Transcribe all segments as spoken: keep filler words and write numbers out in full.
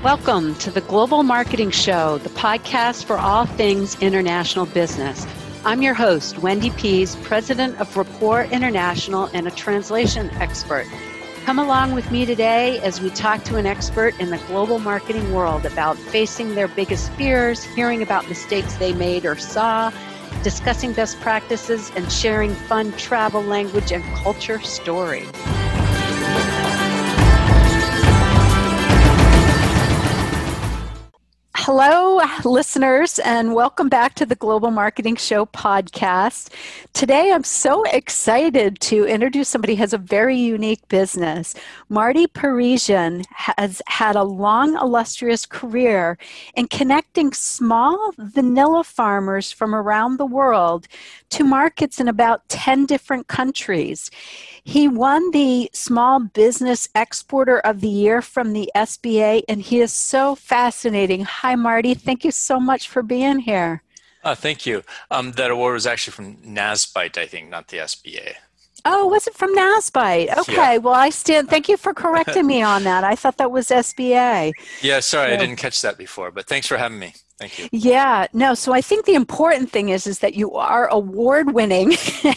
Welcome to the Global Marketing Show, the podcast for all things international business. I'm your host, Wendy Pease, president of Rapport International and a translation expert. Come along with me today as we talk to an expert in the global marketing world about facing their biggest fears, hearing about mistakes they made or saw, discussing best practices, and sharing fun travel, language, and culture stories. Hello, listeners, and welcome back to the Global Marketing Show podcast. Today, I'm so excited to introduce somebody who has a very unique business. Marty Parisian has had a long, illustrious career in connecting small vanilla farmers from around the world to markets in about ten different countries. He won the Small Business Exporter of the Year from the S B A, and he is so fascinating. Hi, Marty. Thank you so much for being here. Uh, thank you. Um, that award was actually from NASBITE, I think, not the S B A. Oh, was it from NASBITE? Okay. Yeah. Well, I stand. Thank you for correcting me on that. I thought that was S B A. Yeah, sorry, so, I didn't catch that before, but thanks for having me. Thank you. Yeah, no, so I think the important thing is, is that you are award-winning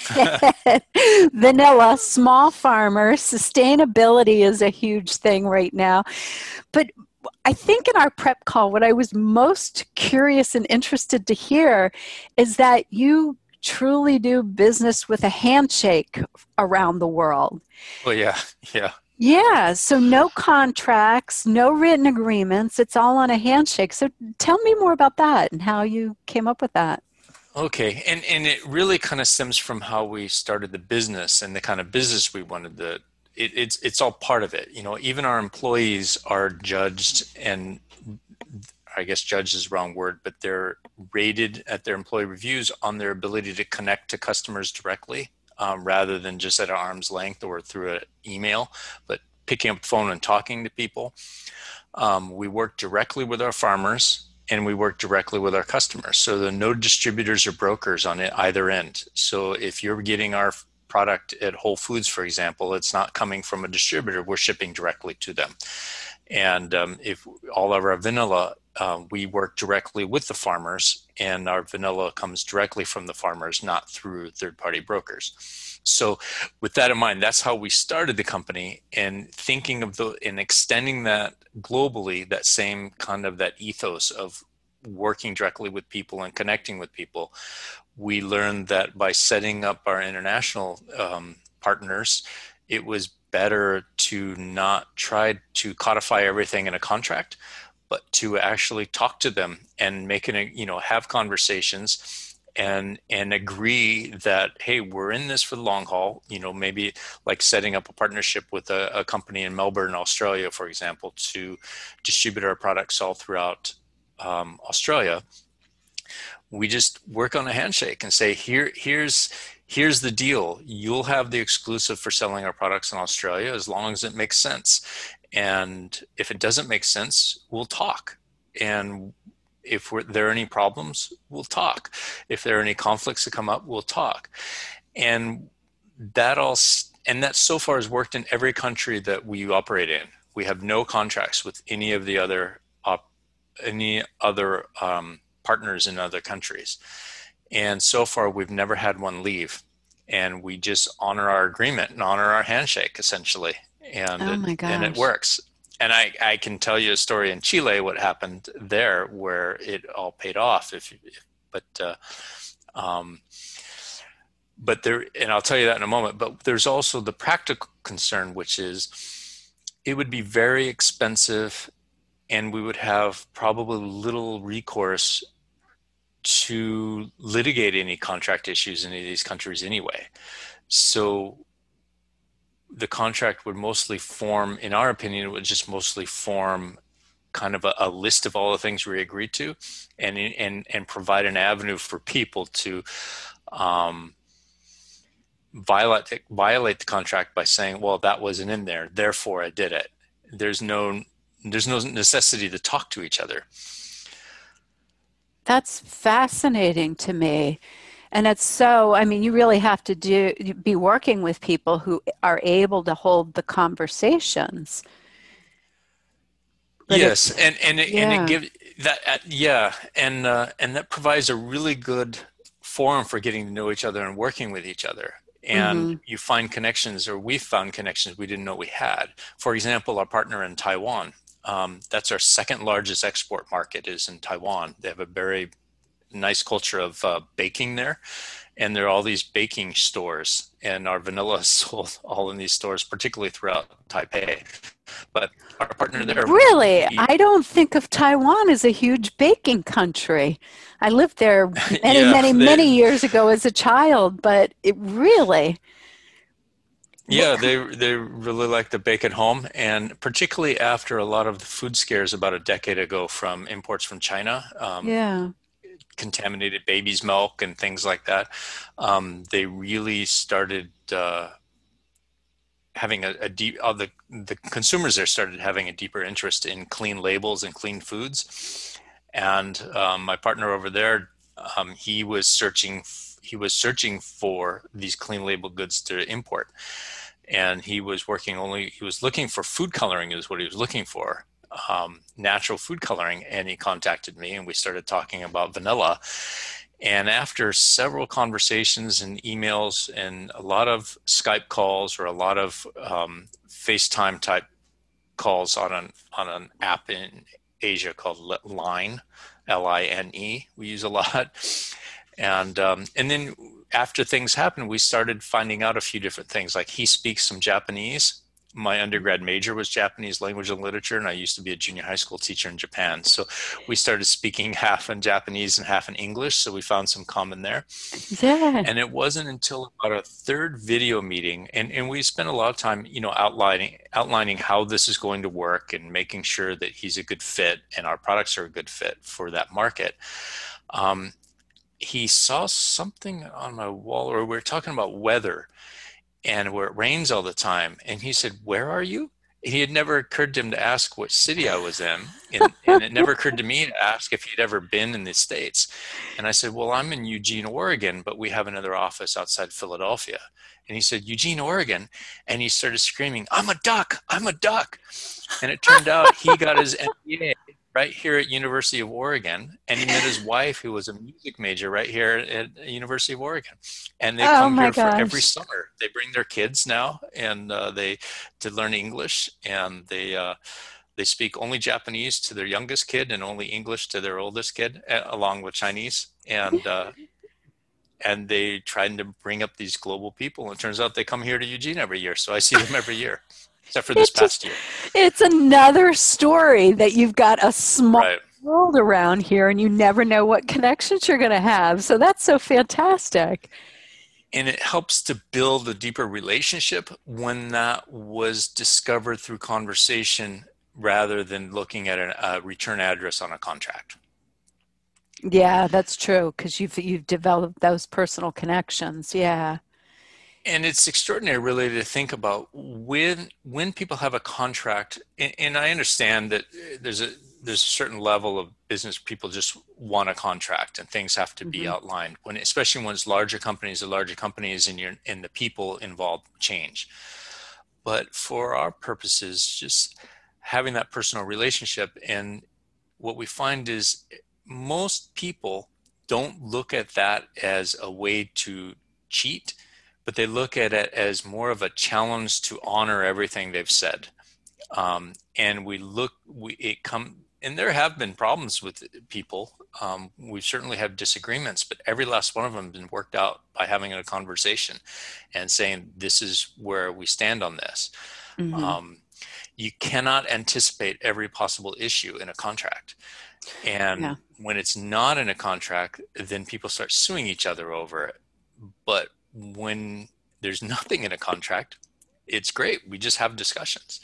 vanilla, small farmer. Sustainability is a huge thing right now. But I think in our prep call, what I was most curious and interested to hear is that you truly do business with a handshake around the world. Well, yeah, yeah. Yeah, so no contracts, no written agreements. It's all on a handshake. So tell me more about that and how you came up with that. Okay, and, and it really kind of stems from how we started the business and the kind of business we wanted to, it, it's, it's all part of it. You know, even our employees are judged, and I guess judged is the wrong word, but they're rated at their employee reviews on their ability to connect to customers directly. Um, rather than just at arm's length or through an email, but picking up the phone and talking to people. Um, we work directly with our farmers, and we work directly with our customers. So there are no distributors or brokers on it either end. So if you're getting our product at Whole Foods, for example, it's not coming from a distributor. We're shipping directly to them. And um, if all of our vanilla, uh, we work directly with the farmers, and our vanilla comes directly from the farmers, not through third-party brokers. So with that in mind, that's how we started the company, and thinking of the and extending that globally, that same kind of that ethos of working directly with people and connecting with people. We learned that by setting up our international um, partners, it was better to not try to codify everything in a contract, but to actually talk to them and make it, you know, have conversations and and agree that, hey, we're in this for the long haul. You know, maybe like setting up a partnership with a, a company in Melbourne, Australia, for example, to distribute our products all throughout um, Australia. We just work on a handshake and say, here, here's here's the deal. You'll have the exclusive for selling our products in Australia as long as it makes sense. And if it doesn't make sense, we'll talk. And if we're, there are any problems, we'll talk. If there are any conflicts that come up, we'll talk. And that all, and that so far has worked in every country that we operate in. We have no contracts with any of the other op, any other um, partners in other countries. And so far, we've never had one leave. And we just honor our agreement and honor our handshake, essentially. And, oh my it, gosh. and it works. And I, I can tell you a story in Chile, what happened there, where it all paid off. If, if but, uh, um, but there, and I'll tell you that in a moment. But there's also the practical concern, which is it would be very expensive, and we would have probably little recourse to litigate any contract issues in any of these countries anyway. So the contract would mostly form, in our opinion, it would just mostly form kind of a, a list of all the things we agreed to, and and and provide an avenue for people to um, violate violate the contract by saying, well, that wasn't in there, therefore I did it. There's no there's no necessity to talk to each other. That's fascinating to me. And it's so, I mean, you really have to do be working with people who are able to hold the conversations. but Yes, it's, and and it, and it yeah. gives that uh, yeah, and uh, and that provides a really good forum for getting to know each other and working with each other. And Mm-hmm. you find connections, or we found connections we didn't know we had. For example, our partner in Taiwan, um, that's our second largest export market is in Taiwan. They have a very nice culture of uh, baking there, and there are all these baking stores, and our vanilla is sold all in these stores, particularly throughout Taipei. But our partner there, Really? he, I don't think of Taiwan as a huge baking country. I lived there many, yeah, many, they, many years ago as a child, but it really, what, yeah, they they really like to bake at home, and particularly after a lot of the food scares about a decade ago from imports from China, um, yeah. contaminated baby's milk and things like that. Um, they really started uh, having a, a deep. Uh, the the consumers there started having a deeper interest in clean labels and clean foods. And um, my partner over there, um, he was searching. He was searching for these clean label goods to import, and he was working only. He was looking for food coloring is what he was looking for, um, natural food coloring, and he contacted me, and we started talking about vanilla. And after several conversations and emails and a lot of Skype calls or a lot of um, FaceTime type calls on an on an app in Asia called Line, L I N E, we use a lot. And um, and then after things happened, we started finding out a few different things. Like he speaks some Japanese. My undergrad major was Japanese language and literature, and I used to be a junior high school teacher in Japan. So we started speaking half in Japanese and half in English. So we found some common there. Yeah. And it wasn't until about a third video meeting, and, and we spent a lot of time, you know, outlining outlining how this is going to work and making sure that he's a good fit and our products are a good fit for that market. Um, he saw something on my wall, or we were talking about weather and where it rains all the time. And he said, "Where are you?" He had never occurred to him to ask what city I was in. And, and it never occurred to me to ask if he'd ever been in the States. And I said, "Well, I'm in Eugene, Oregon, but we have another office outside Philadelphia." And he said, "Eugene, Oregon." And he started screaming, "I'm a duck, I'm a duck." And it turned out he got his M B A right here at University of Oregon, and he met his wife, who was a music major right here at University of Oregon. And they Oh come my here for every gosh. summer. They bring their kids now, and uh, they to learn English, and they uh, they speak only Japanese to their youngest kid and only English to their oldest kid, along with Chinese. And uh, and they trying to bring up these global people. And it turns out they come here to Eugene every year, so I see them every year, except for this It just, past year. it's another story that you've got a small Right. world around here and you never know what connections you're going to have. So that's so fantastic. And it helps to build a deeper relationship when that was discovered through conversation rather than looking at a, a return address on a contract. Yeah, that's true because you've you've developed those personal connections. Yeah. And it's extraordinary, really, to think about when when people have a contract. And, and I understand that there's a there's a certain level of business people just want a contract, and things have to be Hmm. outlined. When especially when it's larger companies, the larger companies, and you're and the people involved change. But for our purposes, just having that personal relationship, and what we find is most people don't look at that as a way to cheat, but they look at it as more of a challenge to honor everything they've said. Um, and we look, we it come, and there have been problems with people. Um, we certainly have disagreements, but every last one of them has been worked out by having a conversation and saying, "This is where we stand on this." Hmm. Um, you cannot anticipate every possible issue in a contract. And Yeah. when it's not in a contract, then people start suing each other over it. But when there's nothing in a contract, it's great. We just have discussions.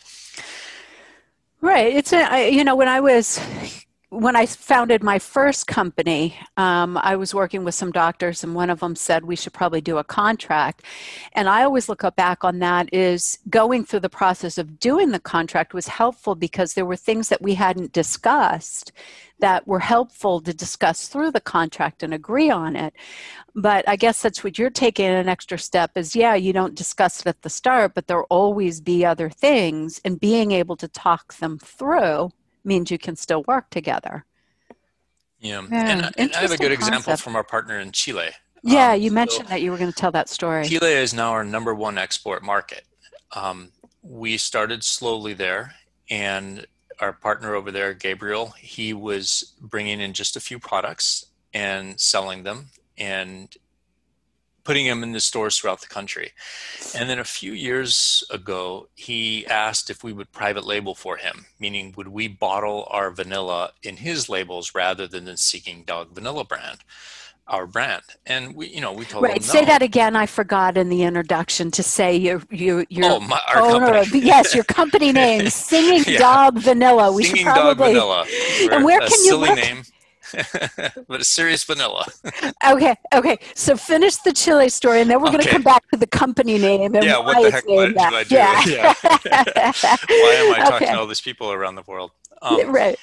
Right. It's a, I, you know, when I was when I founded my first company, um, I was working with some doctors, and one of them said we should probably do a contract. And I always look up back on that is going through the process of doing the contract was helpful because there were things that we hadn't discussed that were helpful to discuss through the contract and agree on it. But I guess that's what you're taking an extra step is, yeah, you don't discuss it at the start, but there'll always be other things and being able to talk them through. means you can still work together. Yeah, Yeah, and, and I have a interesting good example concept. from our partner in Chile. Yeah, Um, you so mentioned that you were going to tell that story. Chile is now our number one export market. Um, we started slowly there, and our partner over there, Gabriel, he was bringing in just a few products and selling them and putting them in the stores throughout the country. And then a few years ago, he asked if we would private label for him, meaning would we bottle our vanilla in his labels rather than the Seeking Dog Vanilla brand, our brand. And we, you know, we told Right. him Say no. that again. I forgot in the introduction to say you're you you're Oh, my, our owner company. of, yes, your company name, Singing Yeah, Dog Vanilla. We should Singing Dog probably. Vanilla. And We're where a can you silly look? name, but a serious vanilla. Okay, okay. So finish the Chile story, and then we're going to Okay. come back to the company name and Yeah, why what the it's heck named what did that. I do? Yeah. Yeah. Why am I talking to Okay. all these people around the world? Um, Right.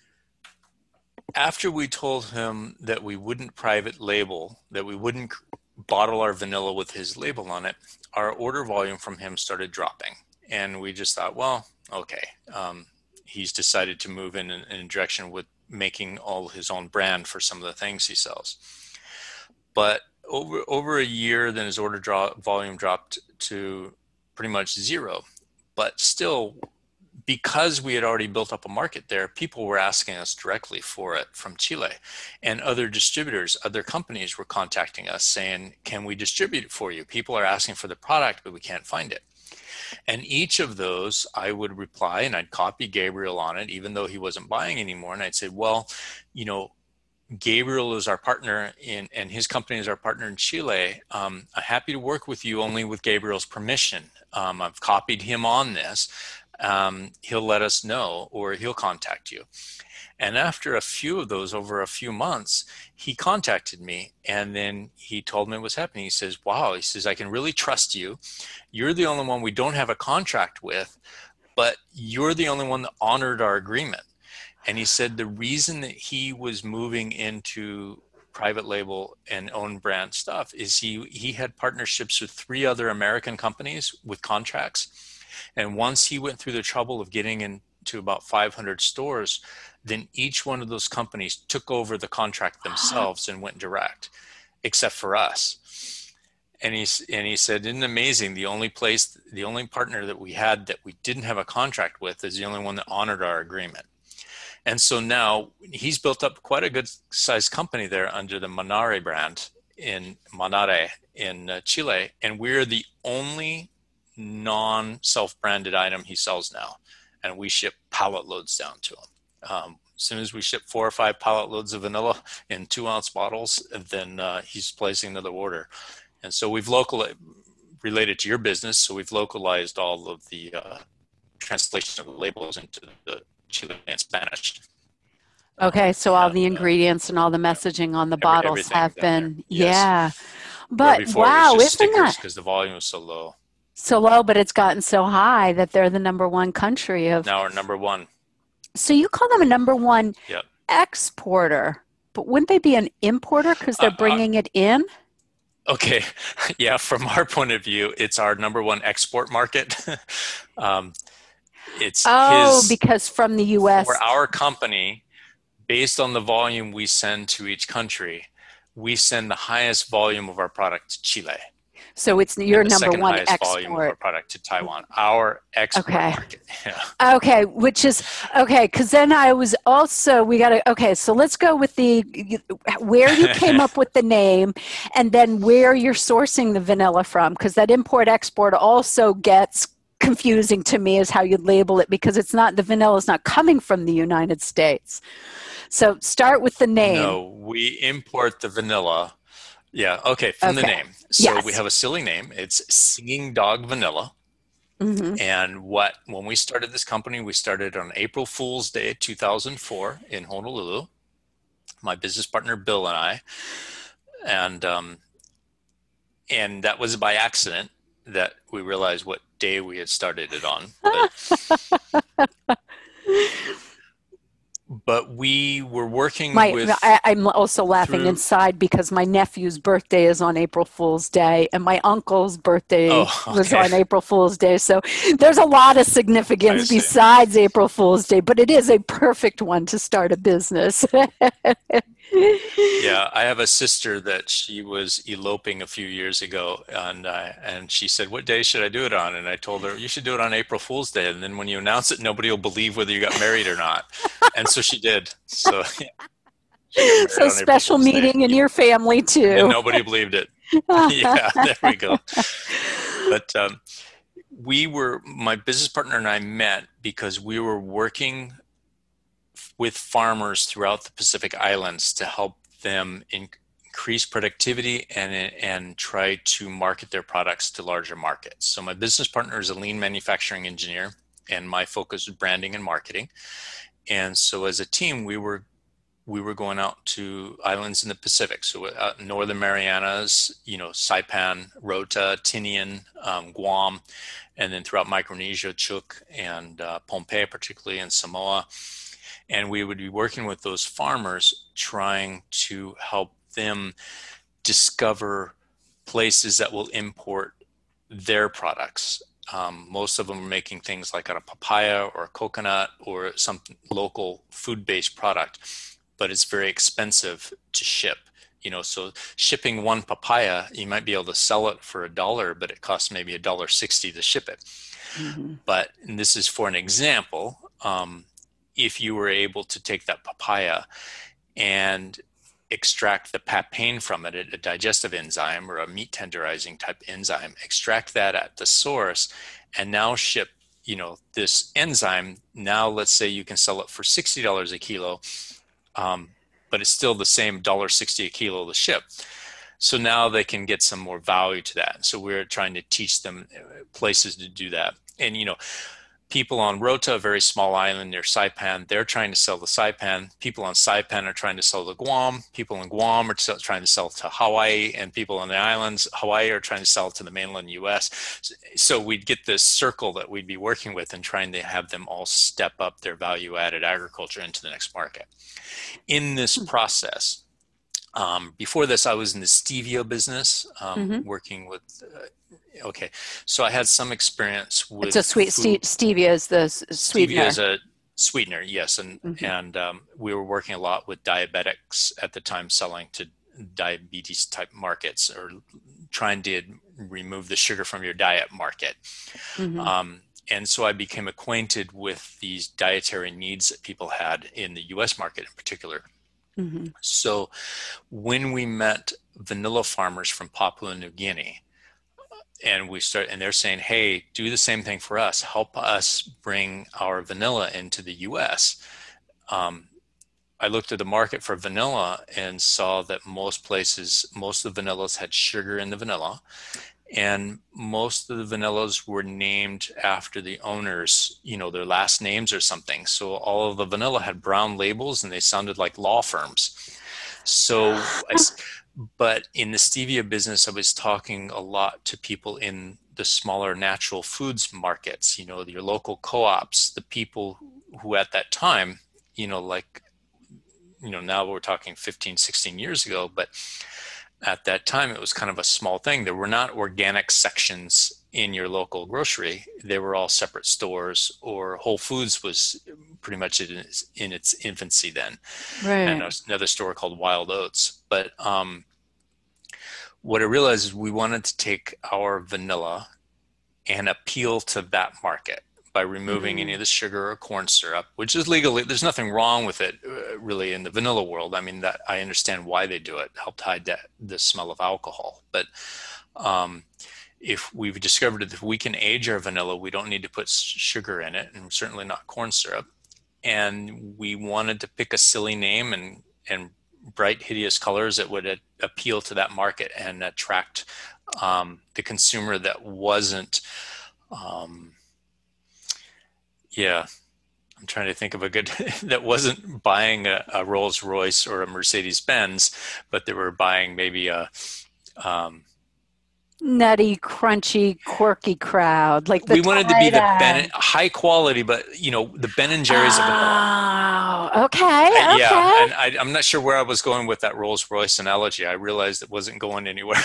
after we told him that we wouldn't private label, that we wouldn't bottle our vanilla with his label on it, our order volume from him started dropping. And we just thought, well, okay, um, he's decided to move in, in in a direction with making all his own brand for some of the things he sells. But over over a year, then his order draw, volume dropped to pretty much zero. But still, because we had already built up a market there, people were asking us directly for it from Chile. And other distributors, other companies were contacting us saying, can we distribute it for you? People are asking for the product, but we can't find it. And each of those, I would reply and I'd copy Gabriel on it, even though he wasn't buying anymore. And I'd say, well, you know, Gabriel is our partner in, and his company is our partner in Chile. Um, I'm happy to work with you only with Gabriel's permission. Um, I've copied him on this. Um, he'll let us know, or he'll contact you. And after a few of those, over a few months, he contacted me, and then he told me what was happening. He says, wow, he says, I can really trust you. You're the only one we don't have a contract with, but you're the only one that honored our agreement. And he said the reason that he was moving into private label and own brand stuff is he he had partnerships with three other American companies with contracts. And once he went through the trouble of getting into about five hundred stores, then each one of those companies took over the contract themselves and went direct, except for us. And he's and he said, isn't it amazing? The only place, the only partner that we had that we didn't have a contract with is the only one that honored our agreement. And so now he's built up quite a good sized company there under the Manare brand in Manare in uh, Chile. And we're the only non-self-branded item he sells now. And we ship pallet loads down to him. Um, as soon as we ship four or five pallet loads of vanilla in two ounce bottles, then uh, he's placing another order. And so we've localized, related to your business, so we've localized all of the uh, translation of the labels into the Chilean and Spanish. Okay, so all and, the uh, ingredients and all the messaging on the every, bottles everything have down been, there. Yes. yeah. Where But before wow, it was just isn't stickers that because the volume was so low. so low, but it's gotten so high that they're the number one country of. Now we're number one. So you call them a number one Yep. exporter, but wouldn't they be an importer because they're Uh, uh, bringing it in? okay. Yeah. From our point of view, it's our number one export market. um, it's Oh, his, because from the U S. for our company, based on the volume we send to each country, we send the highest volume of our product to Chile. So it's your and the number second one highest volume of our export. product to Taiwan, our export Okay. market. Yeah. Okay, which is okay, because then I was also, we got to, okay, so let's go with the, where you came up with the name and then where you're sourcing the vanilla from, because that import-export also gets confusing to me as how you label it, because it's not, the vanilla is not coming from the United States. So start with the name. No, we import the vanilla. Yeah, okay, from Okay. the name. So Yes. we have a silly name. It's Singing Dog Vanilla. Mm-hmm. And what when we started this company, we started on April Fool's Day, two thousand four in Honolulu. My business partner Bill and I, and um, and that was by accident that we realized what day we had started it on. But, but we we were working My, with I, I'm also laughing through. inside because my nephew's birthday is on April Fool's Day, and my uncle's birthday Oh, was okay. on April Fool's Day. So there's a lot of I significance see. besides April Fool's Day, but it is a perfect one to start a business. Yeah, I have a sister that she was eloping a few years ago, and uh, and she said, "What day should I do it on?" And I told her, "You should do it on April Fool's Day, and then when you announce it, nobody will believe whether you got married or not." And so she did. So yeah, she got married So on April special Fool's Day, meeting in your family and too. nobody believed it. Yeah, there we go. But um, we were, my business partner and I met because we were working with farmers throughout the Pacific Islands to help them in, increase productivity and and try to market their products to larger markets. So my business partner is a lean manufacturing engineer, and my focus is branding and marketing. And so as a team, we were we were going out to islands in the Pacific, so uh, Northern Marianas, you know, Saipan, Rota, Tinian, um, Guam, and then throughout Micronesia, Chuuk and uh, Pohnpei, particularly in Samoa. And we would be working with those farmers, trying to help them discover places that will import their products. Um, most of them are making things like out of papaya or coconut or some local food-based product, but it's very expensive to ship. You know, so shipping one papaya, you might be able to sell it for a dollar, but it costs maybe a dollar sixty to ship it. Mm-hmm. But and this is for an example. Um, if you were able to take that papaya and extract the papain from it, a digestive enzyme or a meat tenderizing type enzyme, extract that at the source, and now ship, you know, this enzyme. Now, let's say you can sell it for sixty dollars a kilo, um, but it's still the same one dollar sixty a kilo to ship. So now they can get some more value to that. So we're trying to teach them places to do that. And, you know, people on Rota, a very small island near Saipan, they're trying to sell the Saipan. People on Saipan are trying to sell the Guam. People in Guam are trying to sell to Hawaii, and people on the islands, Hawaii, are trying to sell to the mainland U S. So we'd get this circle that we'd be working with and trying to have them all step up their value-added agriculture into the next market. In this process, um, before this, I was in the stevia business, um, Mm-hmm. working with uh, okay, so I had some experience It's with a sweet food. ste- stevia is the s- Stevia is sweetener. a sweetener, yes, and Mm-hmm. and um, we were working a lot with diabetics at the time, selling to diabetes type markets or trying to remove the sugar from your diet market. Mm-hmm. Um, and so I became acquainted with these dietary needs that people had in the U S market in particular. Mm-hmm. So when we met vanilla farmers from Papua New Guinea, and we start, and they're saying, "Hey, do the same thing for us. Help us bring our vanilla into the U S" Um, I looked at the market for vanilla and saw that most places, most of the vanillas had sugar in the vanilla, and most of the vanillas were named after the owners, you know, their last names or something. So all of the vanilla had brown labels, and they sounded like law firms. So I, but in the stevia business, I was talking a lot to people in the smaller natural foods markets, you know, your local co-ops, the people who at that time, you know, like, you know, now we're talking fifteen, sixteen years ago, but at that time it was kind of a small thing. There were not organic sections in your local grocery. They were all separate stores, or Whole Foods was pretty much in its, in its infancy then. And Right. another store called Wild Oats. But um, what I realized is we wanted to take our vanilla and appeal to that market by removing any Mm-hmm. of the sugar or corn syrup, which is legally, there's nothing wrong with it uh, really in the vanilla world. I mean, that I understand why they do it, help hide that, the smell of alcohol. But um, if we've discovered that if we can age our vanilla, we don't need to put sugar in it, and certainly not corn syrup. And we wanted to pick a silly name and, and bright, hideous colors that would a- appeal to that market and attract um, the consumer that wasn't, um, yeah, I'm trying to think of a good, that wasn't buying a, a Rolls Royce or a Mercedes Benz, but they were buying maybe a, um, nutty, crunchy, quirky crowd, like the We wanted to be the tie-dye. Ben, high quality, but you know, the Ben and Jerry's of vanilla. Oh, I, okay, yeah, okay. and I, I'm not sure where I was going with that Rolls Royce analogy. I realized it wasn't going anywhere.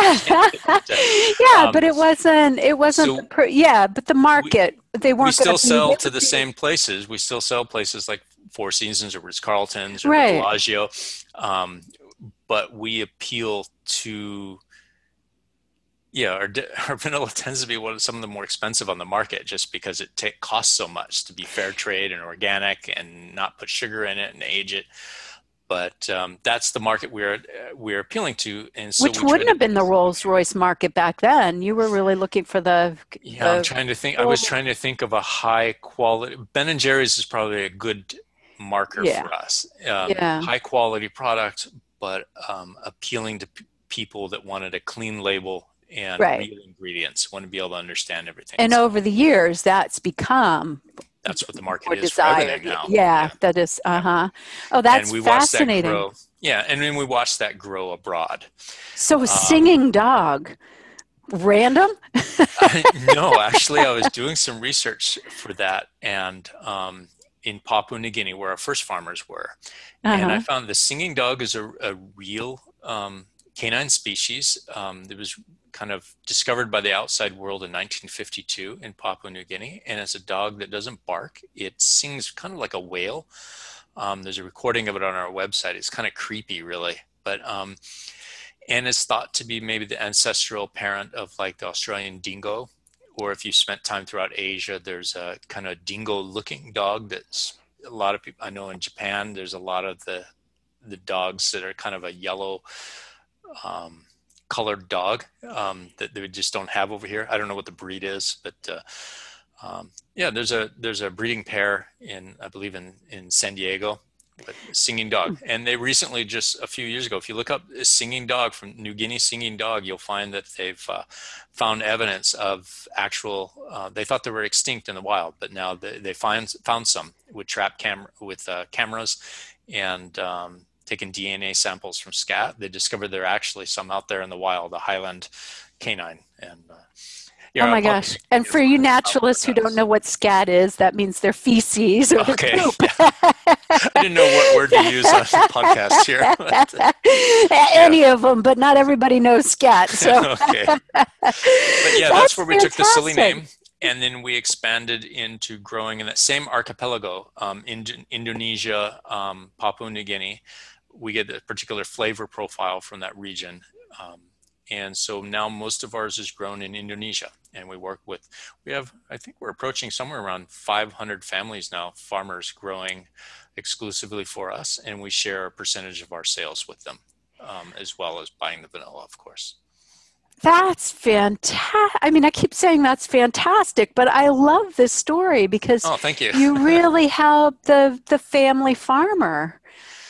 Yeah, but um, it wasn't, it wasn't the, so per, yeah, but the we market, they we weren't going to still be, sell they to would the be, same places. We still sell places like Four Seasons or Ritz Carlton's or the right. Bellagio, um, but we appeal to yeah, our, our vanilla tends to be one of some of the more expensive on the market just because it ta costs so much to be fair trade and organic and not put sugar in it and age it. But um, that's the market we're we're appealing to, and so Which we try wouldn't to. have been the Rolls Royce market back then. You were really looking for the Yeah, I'm the trying to think. I was full, trying to think of a high quality. Ben and Jerry's is probably a good marker yeah, for us. Um, yeah, high quality product, but um, appealing to p people that wanted a clean label and right. real ingredients, want to be able to understand everything And that's over going the on. years, that's become That's what the market more is for everything desired. now. Yeah, Yeah, that is, yeah. uh-huh. Oh, And that's we watched that fascinating. grow. Yeah, and then we watched that grow abroad. So a Um, singing dog, random? I, no, actually, I was doing some research for that, and um, in Papua New Guinea, where our first farmers were, and I Uh-huh. found the singing dog is a, a real um, canine species um, that was kind of discovered by the outside world in nineteen fifty-two in Papua New Guinea, and it's a dog that doesn't bark. It sings kind of like a whale. Um, there's a recording of it on our website. It's kind of creepy, really, but um, and is thought to be maybe the ancestral parent of like the Australian dingo. Or if you spent time throughout Asia, there's a kind of dingo-looking dog that's a lot of people I know in Japan. There's a lot of the the dogs that are kind of a yellow um, colored dog um, that they just don't have over here. I don't know what the breed is, but uh, um, yeah, there's a there's a breeding pair in I believe in in San Diego with a singing dog, and they recently just a few years ago, if you look up a singing dog from New Guinea singing dog, you'll find that they've uh, found evidence of actual. Uh, they thought they were extinct in the wild, but now they, they find found some with trap camera with uh, cameras and um, taking D N A samples from scat. They discovered there are actually some out there in the wild, a Highland canine, and uh, Oh yeah, my Papua gosh. New Guinea And is for one you of the top naturalists who don't habitats. know what scat is, that means their feces or their Okay, poop. yeah. I didn't know what word to use on the podcast here, but uh, yeah, Any of them, but not everybody knows scat. So okay. But yeah, that's that's where we took the silly fantastic. name, and then we expanded into growing in that same archipelago, um, in Indonesia, um, Papua New Guinea. We get a particular flavor profile from that region. Um, and so now most of ours is grown in Indonesia, and we work with, we have, I think we're approaching somewhere around five hundred families now, farmers growing exclusively for us, and we share a percentage of our sales with them, um, as well as buying the vanilla, of course. That's fantastic. I mean, I keep saying that's fantastic, but I love this story because Oh, thank you. you really help the the family farmer.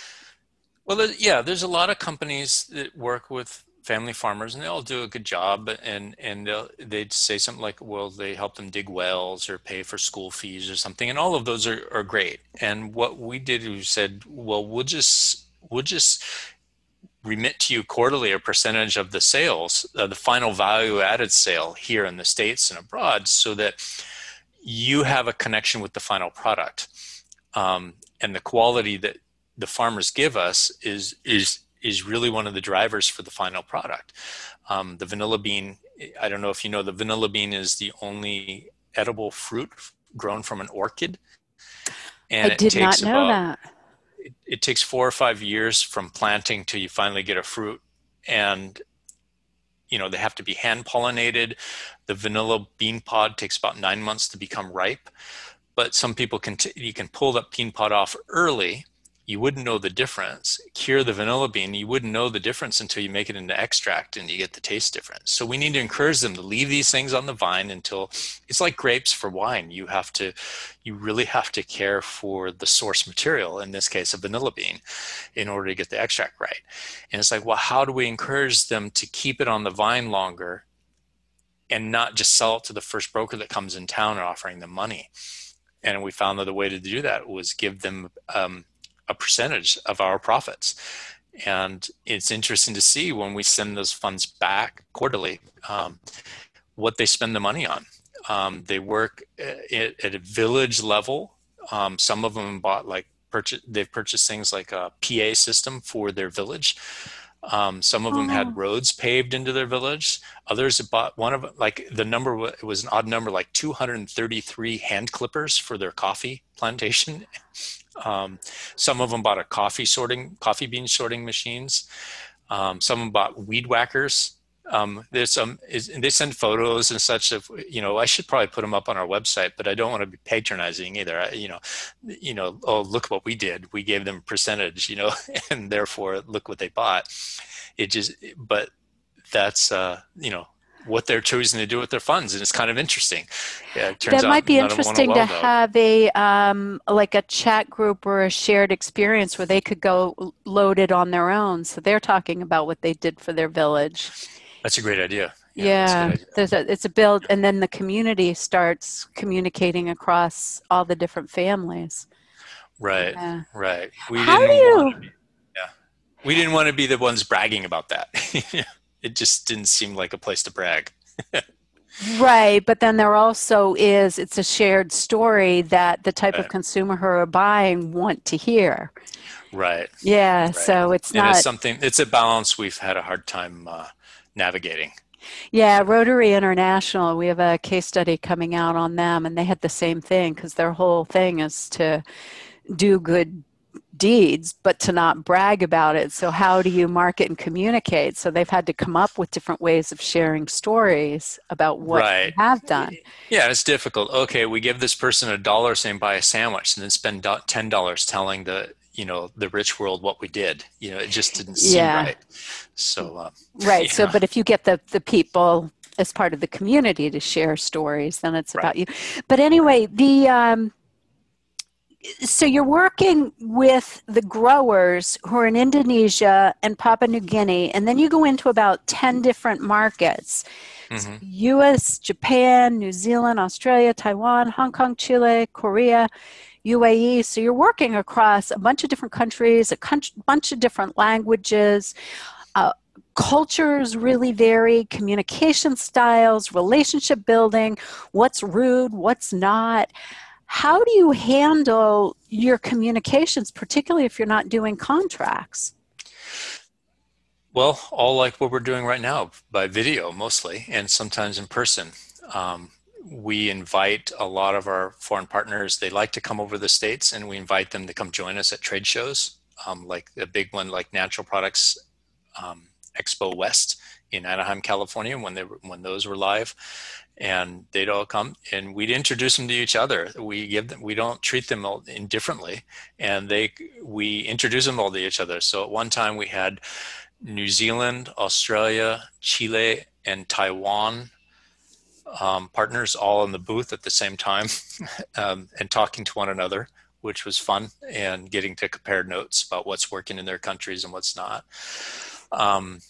Well, yeah, there's a lot of companies that work with family farmers, and they all do a good job. And and they'll, they'd say something like, "Well, they help them dig wells or pay for school fees or something," and all of those are, are great. And what we did, we said, "Well, we'll just we'll just remit to you quarterly a percentage of the sales, uh, the final value added sale here in the States and abroad, so that you have a connection with the final product." Um, and the quality that the farmers give us is is is really one of the drivers for the final product. Um, the vanilla bean, I don't know if you know, the vanilla bean is the only edible fruit grown from an orchid, I and it did not takes know about that. it, it takes four or five years from planting till you finally get a fruit. And you know, they have to be hand pollinated. The vanilla bean pod takes about nine months to become ripe, but some people can t- you can pull that bean pod off early. You wouldn't know the difference. Cure the vanilla bean, you wouldn't know the difference until you make it into extract and you get the taste difference. So we need to encourage them to leave these things on the vine until it's like grapes for wine. You have to, you really have to care for the source material, in this case, a vanilla bean, in order to get the extract right. And it's like, well, how do we encourage them to keep it on the vine longer and not just sell it to the first broker that comes in town and offering them money? And we found that the way to do that was give them um, a percentage of our profits. And it's interesting to see when we send those funds back quarterly, um, what they spend the money on. Um, they work at, at a village level. Um, some of them bought like purchase, they've purchased things like a P A system for their village. Um, some of them had Oh, roads paved into their village. Others have bought one of like the number it was an odd number, like two hundred thirty-three hand clippers for their coffee plantation. Um, some of them bought a coffee sorting, coffee bean sorting machines. Um, some of them bought weed whackers. Um, there's some, is, they send photos and such of, you know, I should probably put them up on our website, but I don't want to be patronizing either. I, you know, you know, oh, look what we did. We gave them a percentage, you know, and therefore look what they bought. It just, but that's, uh, you know, what they're choosing to do with their funds. And it's kind of interesting. Yeah, it turns that might out be none of them want a interesting to well dog. have a um, like a chat group or a shared experience where they could go l- load it on their own. So they're talking about what they did for their village. That's a great idea. Yeah, that's a good Yeah, idea. there's a it's a build, and then the community starts communicating across all the different families. Right, Yeah. right. We How do didn't want to you? be, yeah, we didn't want to be the ones bragging about that. It just didn't seem like a place to brag. Right, but then there also is, it's a shared story that the type of Right, consumer who are buying want to hear. right, Yeah, right. so it's And it's not, something, it's a balance we've had a hard time uh, navigating. yeah, So, Rotary International, we have a case study coming out on them, and they had the same thing because their whole thing is to do good deeds, but to not brag about it. So, how do you market and communicate? So, they've had to come up with different ways of sharing stories about what they right. have done. Yeah, it's difficult. Okay, we give this person a dollar saying buy a sandwich and then spend do- ten dollars telling the, you know, the rich world what we did. You know, it just didn't seem Yeah, right. So, uh, right. So, yeah, but if you get the, the people as part of the community to share stories, then it's right, about you. But right. anyway, the um, so you're working with the growers who are in Indonesia and Papua New Guinea, and then you go into about ten different markets. Hmm. U S, Japan, New Zealand, Australia, Taiwan, Hong Kong, Chile, Korea, U A E. So you're working across a bunch of different countries, a bunch of different languages. Uh, Cultures really vary, communication styles, relationship building, what's rude, what's not. How do you handle your communications, particularly if you're not doing contracts? Well, all like what we're doing right now by video mostly, and sometimes in person. Um, we invite a lot of our foreign partners. They like to come over to the States, and we invite them to come join us at trade shows, um, like a big one, like Natural Products um, Expo West in Anaheim, California, when they were, when those were live, and they'd all come, and we'd introduce them to each other. We give them, we don't treat them all indifferently, and they, we introduce them all to each other. So at one time we had New Zealand, Australia, Chile, and Taiwan um, partners all in the booth at the same time um, and talking to one another, which was fun, and getting to compare notes about what's working in their countries and what's not. Um,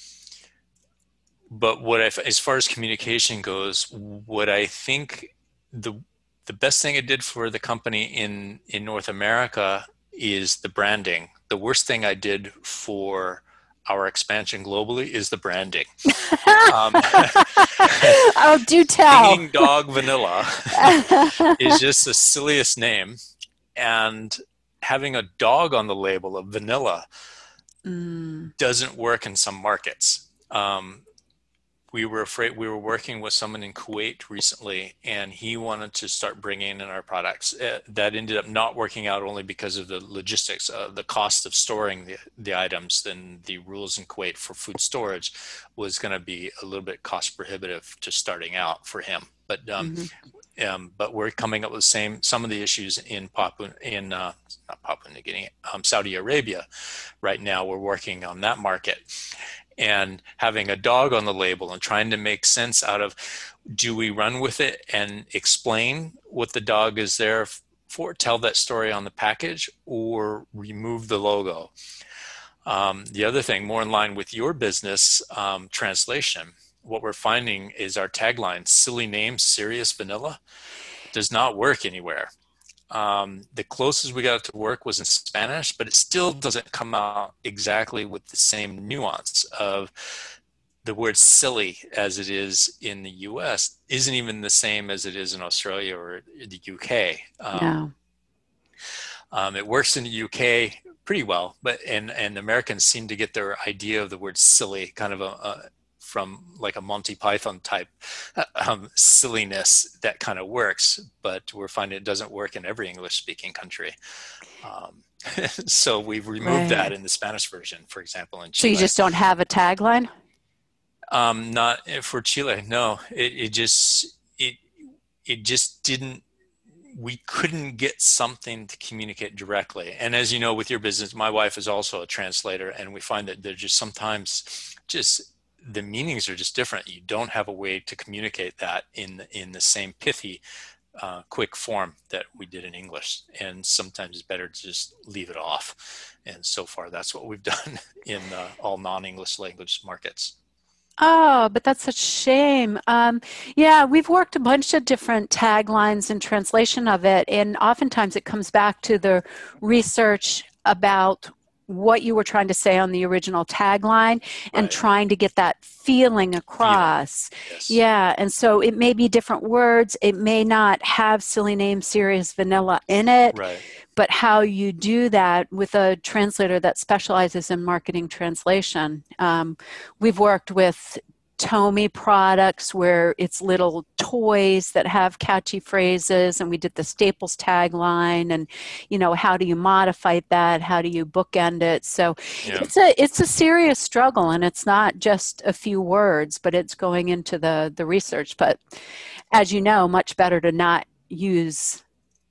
but what I, as far as communication goes, what I think the the best thing it did for the company in in North America is the branding. The worst thing I did for our expansion globally is the branding. Um, Oh, do tell. Hanging Dog Vanilla is just the silliest name, and having a dog on the label of vanilla Mm. doesn't work in some markets. Um, we were afraid we were working with someone in Kuwait recently, and he wanted to start bringing in our products. Uh, that ended up not working out only because of the logistics, uh, the cost of storing the, the items. Then the rules in Kuwait for food storage was going to be a little bit cost prohibitive to starting out for him. But um, Mhm. um, but we're coming up with the same some of the issues in Papua in uh, not Papua New Guinea, um, Saudi Arabia. Right now, we're working on that market, and having a dog on the label and trying to make sense out of, do we run with it and explain what the dog is there for, tell that story on the package, or remove the logo? Um, the other thing, more in line with your business um, translation, what we're finding is our tagline, silly name, serious vanilla, does not work anywhere. Um, the closest we got to work was in Spanish, but it still doesn't come out exactly with the same nuance of the word silly as it is in the U S isn't even the same as it is in Australia or the U K. Um, No. um, it works in the U K pretty well, but and and Americans seem to get their idea of the word silly kind of a, a from like a Monty Python type um, silliness that kind of works, but we're finding it doesn't work in every English speaking country. Um, so we've removed that Right. in the Spanish version, for example, in So you Chile. just don't have a tagline? Um, not for Chile. No, it, it just it it just didn't. We couldn't get something to communicate directly. And as you know, with your business, my wife is also a translator, and we find that they're just sometimes just the meanings are just different. You don't have a way to communicate that in in the same pithy, uh, quick form that we did in English. And sometimes it's better to just leave it off. And so far, that's what we've done in uh, all non-English language markets. Oh, but that's such a shame. Um, yeah, we've worked a bunch of different taglines and translation of it, and oftentimes it comes back to the research about what you were trying to say on the original tagline and Right. trying to get that feeling Feeling. across. Yes. Yeah, and so it may be different words. It may not have silly name serious vanilla in it, Right. but how you do that with a translator that specializes in marketing translation. Um, we've worked with Tomy products where it's little toys that have catchy phrases, and we did the Staples tagline, and you know, how do you modify that? How do you bookend it? So Yeah. it's a it's a serious struggle, and it's not just a few words, but it's going into the the research. But as you know, much better to not use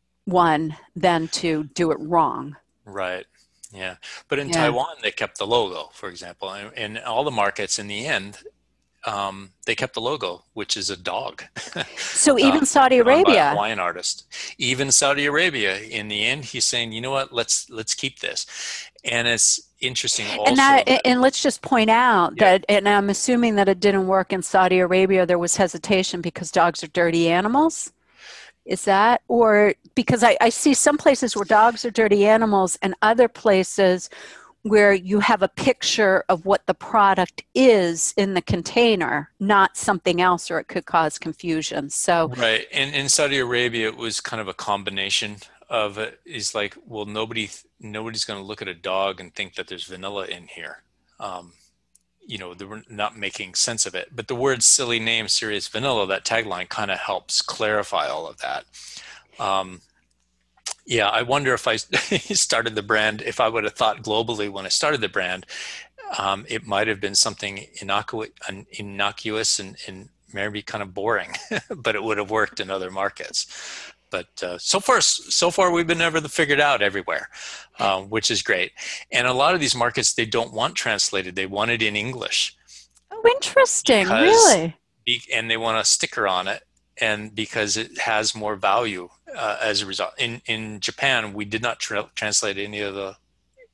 one than to do it wrong. Right. Yeah. But in Yeah. Taiwan, they kept the logo, for example. And in all the markets, in the end, um, they kept the logo, which is a dog, So uh, even Saudi drawn by a Arabia, Hawaiian artist. Even Saudi Arabia, in the end, he's saying, you know what, let's let's keep this. And it's interesting and also that, that, and let's just point out yeah, that, and I'm assuming that it didn't work in Saudi Arabia. There was hesitation because dogs are dirty animals. Is that, or because I, I see some places where dogs are dirty animals and other places where you have a picture of what the product is in the container, not something else, or it could cause confusion. So, right. And in Saudi Arabia, it was kind of a combination of it is like, well, nobody nobody's going to look at a dog and think that there's vanilla in here. Um, you know, they were not making sense of it. But the word silly name, serious vanilla, that tagline kind of helps clarify all of that. Um, yeah, I wonder if I started the brand, if I would have thought globally when I started the brand, um, it might have been something innocu- innocuous and, and maybe kind of boring, but it would have worked in other markets. But uh, so far, so far we've been never figured out everywhere, um, which is great. And a lot of these markets, they don't want translated; they want it in English oh, interesting, because, really. and they want a sticker on it, and because it has more value uh, as a result. In in Japan, we did not tra- translate any of the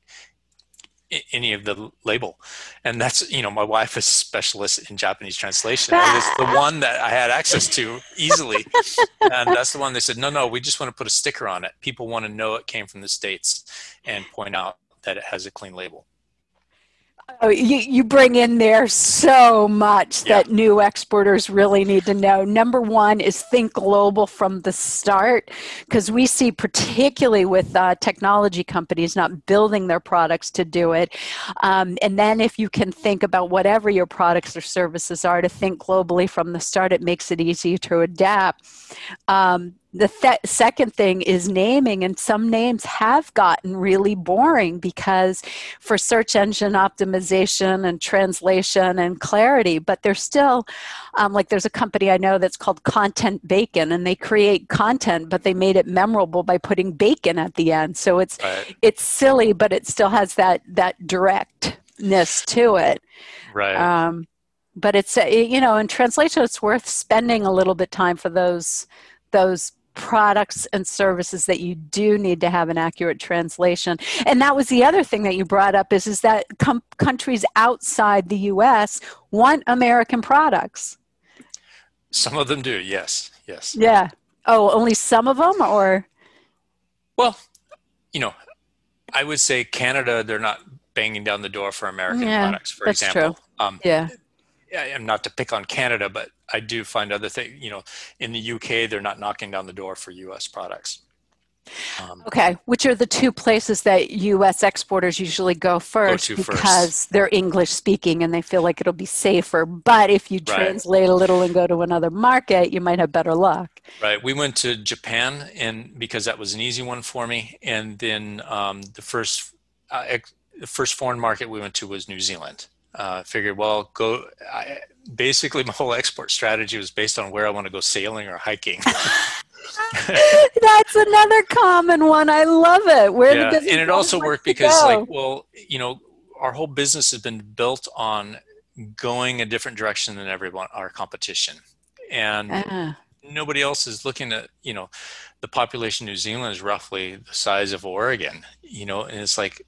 any of the label, and that's, you know, my wife is a specialist in Japanese translation, and it's the one that I had access to easily, and that's the one they said, no, no, we just want to put a sticker on it. People want to know it came from the States and point out that it has a clean label. Oh, you, you bring in there so much Yeah. that new exporters really need to know. Number one is think global from the start, because we see, particularly with uh, technology companies, not building their products to do it. Um, and then if you can think about whatever your products or services are, to think globally from the start, it makes it easier to adapt. Um, the th- second thing is naming, and some names have gotten really boring because for search engine optimization and translation and clarity, but they're still, um, like there's a company I know that's called Content Bacon, and they create content, but they made it memorable by putting bacon at the end. So it's Right. it's silly, but it still has that that directness to it. Right. Um, but it's, uh, you know, in translation, it's worth spending a little bit time for those those products and services that you do need to have an accurate translation. And that was the other thing that you brought up is, is that com- countries outside the U S want American products. Some of them do. Yes. Yes. Yeah. Oh, only some of them, or? Well, you know, I would say Canada, they're not banging down the door for American Yeah, products, for that's true. example. Um, Yeah. I am not to pick on Canada, but I do find other things, you know, in the U K, they're not knocking down the door for U S products. Um, Okay, which are the two places that U S exporters usually go go first to first. because they're English speaking and they feel like it'll be safer. But if you Right. translate a little and go to another market, you might have better luck. Right. We went to Japan and because that was an easy one for me. And then um, the first uh, ex- the first foreign market we went to was New Zealand. Uh, figured, well, go. I, basically, my whole export strategy was based on where I want to go sailing or hiking. That's another common one. I love it. Where the Yeah, business and it owner also wants worked to because, like, go. well, you know, our whole business has been built on going a different direction than everyone, our competition, and Ah, nobody else is looking at, you know, the population in New Zealand is roughly the size of Oregon, you know, and it's like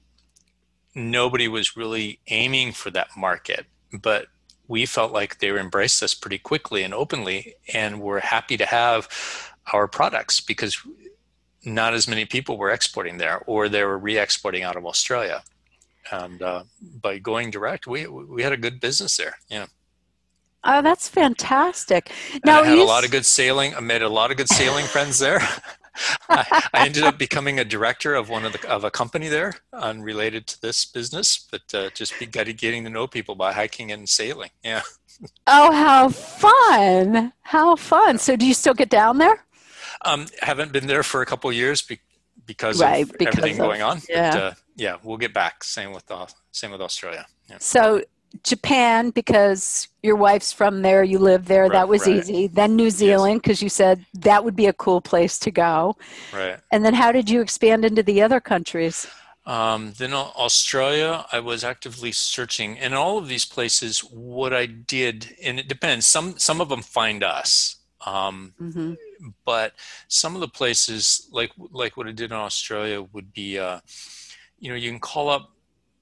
nobody was really aiming for that market, but we felt like they embraced us pretty quickly and openly, and we're happy to have our products because not as many people were exporting there, or they were re-exporting out of Australia. And uh, by going direct, we we had a good business there. Yeah, oh, that's fantastic. and I Now, had a you, lot of s- good sailing. I made a lot of good sailing friends there. I, I ended up becoming a director of one of the of a company there, unrelated to this business, but uh, just be, getting to know people by hiking and sailing. Yeah. oh, how fun. How fun. Yeah. So do you still get down there? Um, haven't been there for a couple of years be, because Right, of because everything going of, on, but yeah. uh, yeah, we'll get back. Same with uh, same with Australia. Yeah. So Japan, because your wife's from there, you live there, Right. that was Right. easy. Then New Yes. Zealand, because you said that would be a cool place to go. Right. And then how did you expand into the other countries? Um, then Australia, I was actively searching, and all of these places, what I did, and it depends. Some some of them find us, um, Hmm. but some of the places, like like what I did in Australia, would be, uh, you know, you can call up,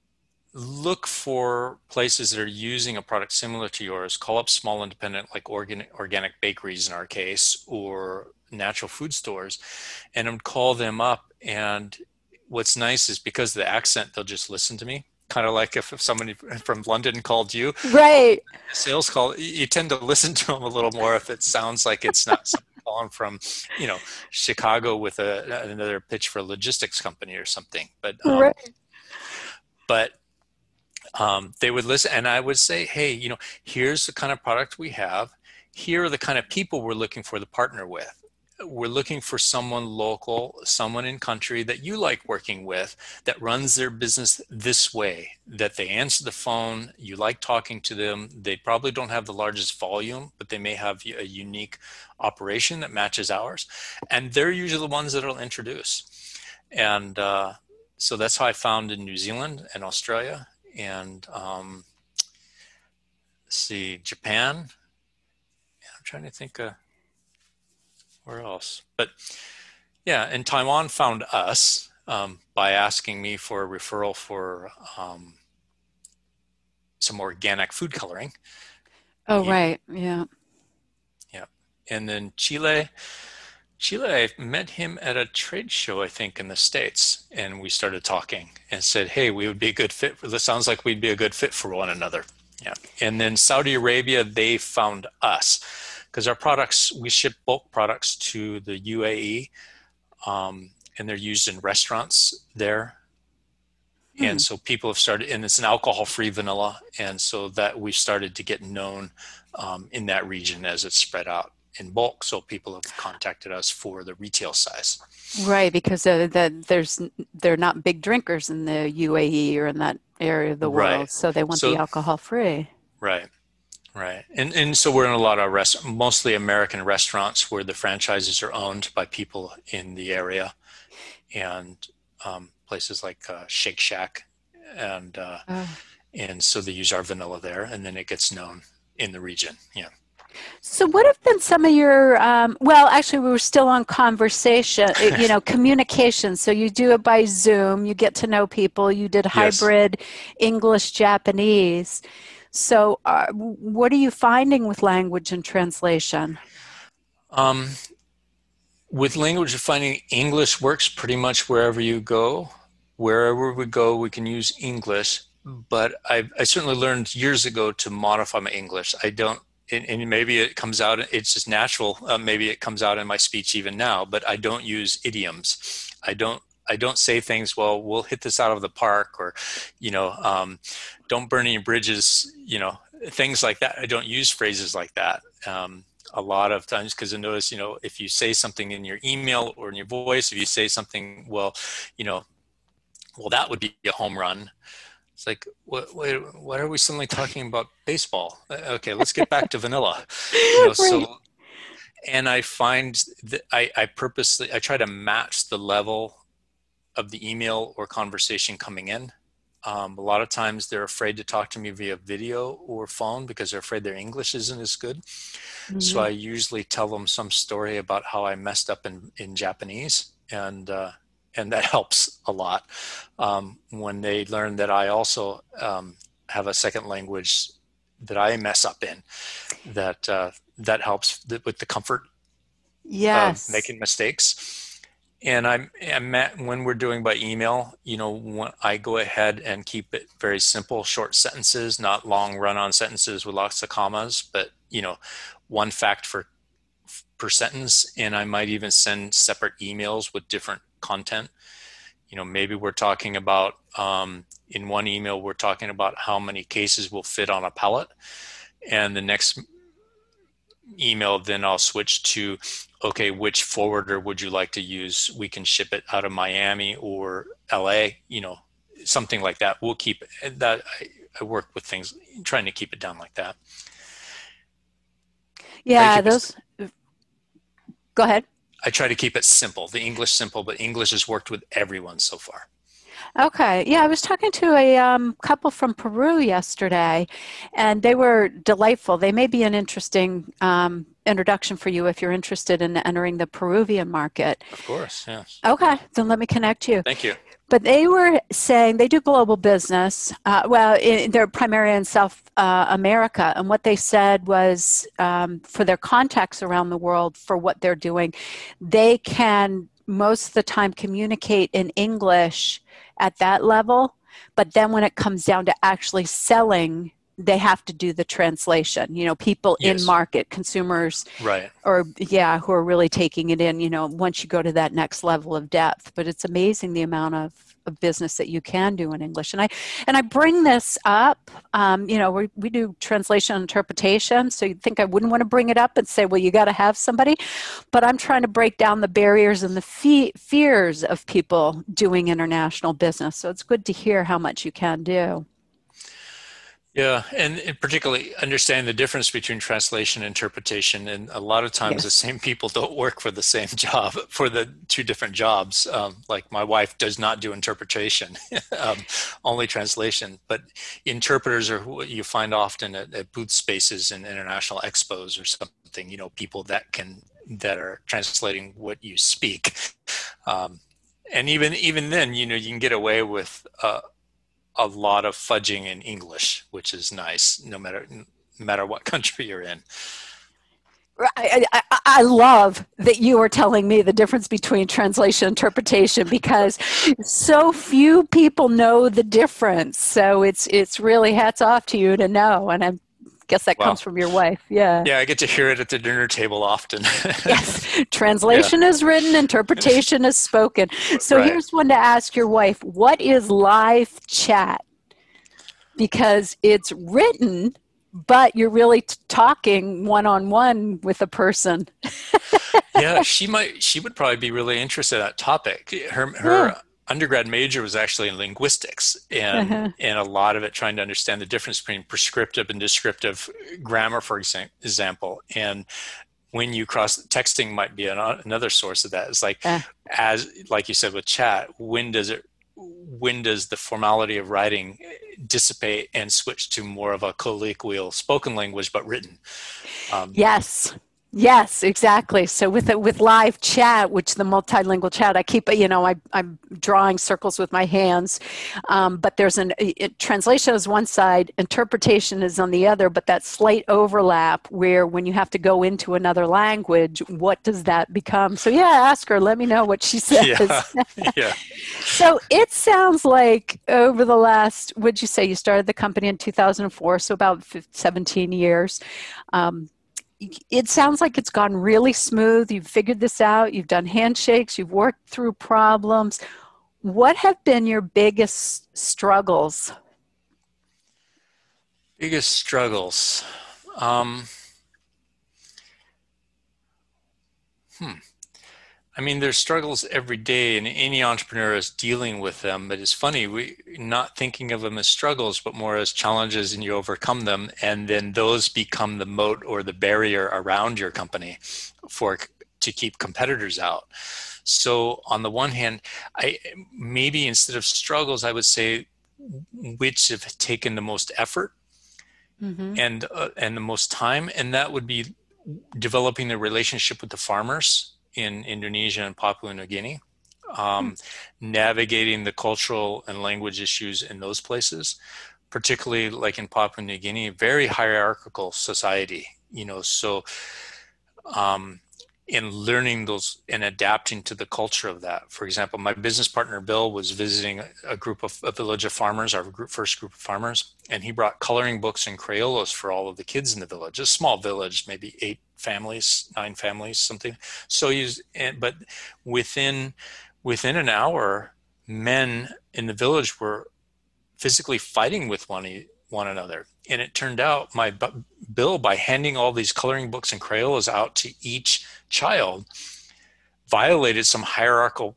look for places that are using a product similar to yours. Call up small independent, like organic organic bakeries in our case, or natural food stores, and I would call them up. And what's nice is because of the accent, they'll just listen to me. Kind of like if, if somebody from London called you, uh, Right. a sales call, you tend to listen to them a little more if it sounds like it's not someone calling from, you know, Chicago with a, another pitch for a logistics company or something. But um, Right. but um, they would listen, and I would say, hey, you know, here's the kind of product we have. Here are the kind of people we're looking for to partner with. We're looking for someone local, someone in country that you like working with, that runs their business this way, that they answer the phone, you like talking to them. They probably don't have the largest volume, but they may have a unique operation that matches ours. And they're usually the ones that will introduce. And uh, so that's how I found in New Zealand and Australia. And um, let's see, Japan. I'm trying to think uh, where else. But yeah, and Taiwan found us um, by asking me for a referral for um, some organic food coloring. Oh, He, right. Yeah. yeah. And then Chile, Chile, I met him at a trade show, I think, in the States, and we started talking and said, "Hey, we would be a good fit for this. Sounds like we'd be a good fit for one another." Yeah. And then Saudi Arabia, they found us because our products, we ship bulk products to the U A E, um, and they're used in restaurants there. Hmm. And so people have started, and it's an alcohol-free vanilla, and so that we've started to get known um, in that region as it's spread out in bulk. So people have contacted us for the retail size. Right, because uh, the, there's they're not big drinkers in the U A E or in that area of the Right. world, so they want the So alcohol free. right, right, and and so we're in a lot of rest, mostly American restaurants where the franchises are owned by people in the area, and um, places like uh, Shake Shack, and uh, Oh. and so they use our vanilla there, and then it gets known in the region. Yeah. So, what have been some of your, um, well, actually, we were still on conversation, uh, you know, communication. So, you do it by Zoom, you get to know people, you did Yes. hybrid English Japanese. So, uh, what are you finding with language and translation? Um, With language defining, English works pretty much wherever you go. Wherever we go, we can use English. But I, I certainly learned years ago to modify my English. I don't, and, and maybe it comes out, it's just natural. Uh, maybe it comes out in my speech even now, but I don't use idioms. I don't, I don't say things, well, we'll hit this out of the park, or, you know, um, don't burn any bridges, you know, things like that. I don't use phrases like that. Um, a lot of times, because I notice, you know, if you say something in your email or in your voice, if you say something, well, you know, well, that would be a home run. It's like, what, wait, why are we suddenly talking about baseball? Okay, let's get back to vanilla. You know, Right. so, and I find that I, I purposely, I try to match the level of the email or conversation coming in. Um, a lot of times they're afraid to talk to me via video or phone because they're afraid their English isn't as good. So Hmm. I usually tell them some story about how I messed up in, in Japanese, and uh, and that helps a lot um, when they learn that I also um, have a second language that I mess up in. That uh, that helps with the comfort of Yes. making mistakes. And I'm, I'm at, when we're doing by email, you know, when I go ahead and keep it very simple, short sentences, not long run-on sentences with lots of commas, but you know, one fact for per sentence. And I might even send separate emails with different content. You know, maybe we're talking about um, in one email we're talking about how many cases will fit on a pallet, and the next email, then I'll switch to, okay, which forwarder would you like to use? We can ship it out of Miami or L A, you know, something like that. We'll keep it, that. I, I work with things, trying to keep it down like that. Try to Yeah, keep it, those, go ahead. I try to keep it simple, the English simple, but English has worked with everyone so far. Okay. Yeah, I was talking to a um, couple from Peru yesterday, and they were delightful. They may be an interesting um, introduction for you if you're interested in entering the Peruvian market. Of course, yes. Okay, then let me connect you. Thank you. But they were saying they do global business. Uh, well, in, they're primarily in South uh, America. And what they said was um, for their contacts around the world for what they're doing, they can most of the time communicate in English at that level. But then when it comes down to actually selling, they have to do the translation. You know, people in Yes, market, consumers, right. or yeah, who are really taking it in, you know, once you go to that next level of depth. But it's amazing the amount of, of business that you can do in English. And I and I bring this up, um, you know, we, we do translation and interpretation. So you'd think I wouldn't want to bring it up and say, well, you got to have somebody. But I'm trying to break down the barriers and the fe- fears of people doing international business. So it's good to hear how much you can do. Yeah, and, and particularly understand the difference between translation and interpretation. And a lot of times, the Yes. same people don't work for the same job for the two different jobs. Um, like my wife does not do interpretation, um, only translation. But interpreters are what you find often at, at booth spaces and international expos or something. You know, people that can that are translating what you speak. Um, and even even then, you know, you can get away with. Uh, a lot of fudging in English, which is nice, no matter no matter what country you're in. I, I, I love that you are telling me the difference between translation and interpretation because so few people know the difference. So it's it's really hats off to you to know, and I guess that comes Wow. from your wife. Yeah. Yeah, I get to hear it at the dinner table often. Yes. Yeah, Translation is written, interpretation is spoken. So right. here's one to ask your wife: what is live chat? Because it's written, but you're really t- talking one on one with a person. Yeah, she might. She would probably be really interested in that topic. Her Yeah. her undergrad major was actually in linguistics, and Uh-huh. and a lot of it trying to understand the difference between prescriptive and descriptive grammar, for example. And when you cross, texting might be an, another source of that. It's like, Uh, as like you said with chat, when does it when does the formality of writing dissipate and switch to more of a colloquial spoken language but written? Um, yes. Yes, exactly. So with the, with live chat, which the multilingual chat, I keep, you know, I, I'm drawing circles with my hands, um, but there's an it, translation is one side, interpretation is on the other, but that slight overlap where when you have to go into another language, what does that become? So yeah, ask her, let me know what she Yeah, says. yeah. So it sounds like over the last, would you say you started the company in two thousand four, so about seventeen years. Um, it sounds like it's gone really smooth. You've figured this out. You've done handshakes. You've worked through problems. What have been your biggest struggles? Biggest struggles. Um, hmm. I mean, there's struggles every day, and any entrepreneur is dealing with them. But it's funny, we not thinking of them as struggles, but more as challenges, and you overcome them, and then those become the moat or the barrier around your company for to keep competitors out. So on the one hand, I maybe instead of struggles, I would say which have taken the most effort Mm-hmm. and uh, and the most time, and that would be developing the relationship with the farmers in Indonesia and Papua New Guinea, um, navigating the cultural and language issues in those places, particularly like in Papua New Guinea, very hierarchical society, you know, so um, in learning those and adapting to the culture of that. For example, my business partner Bill was visiting a group of a village of farmers, our group, first group of farmers, and he brought coloring books and Crayolas for all of the kids in the village. A small village, maybe eight families, nine families, something. So he's, but within within an hour, men in the village were physically fighting with one one another. And it turned out my Bill, by handing all these coloring books and Crayolas out to each child, violated some hierarchical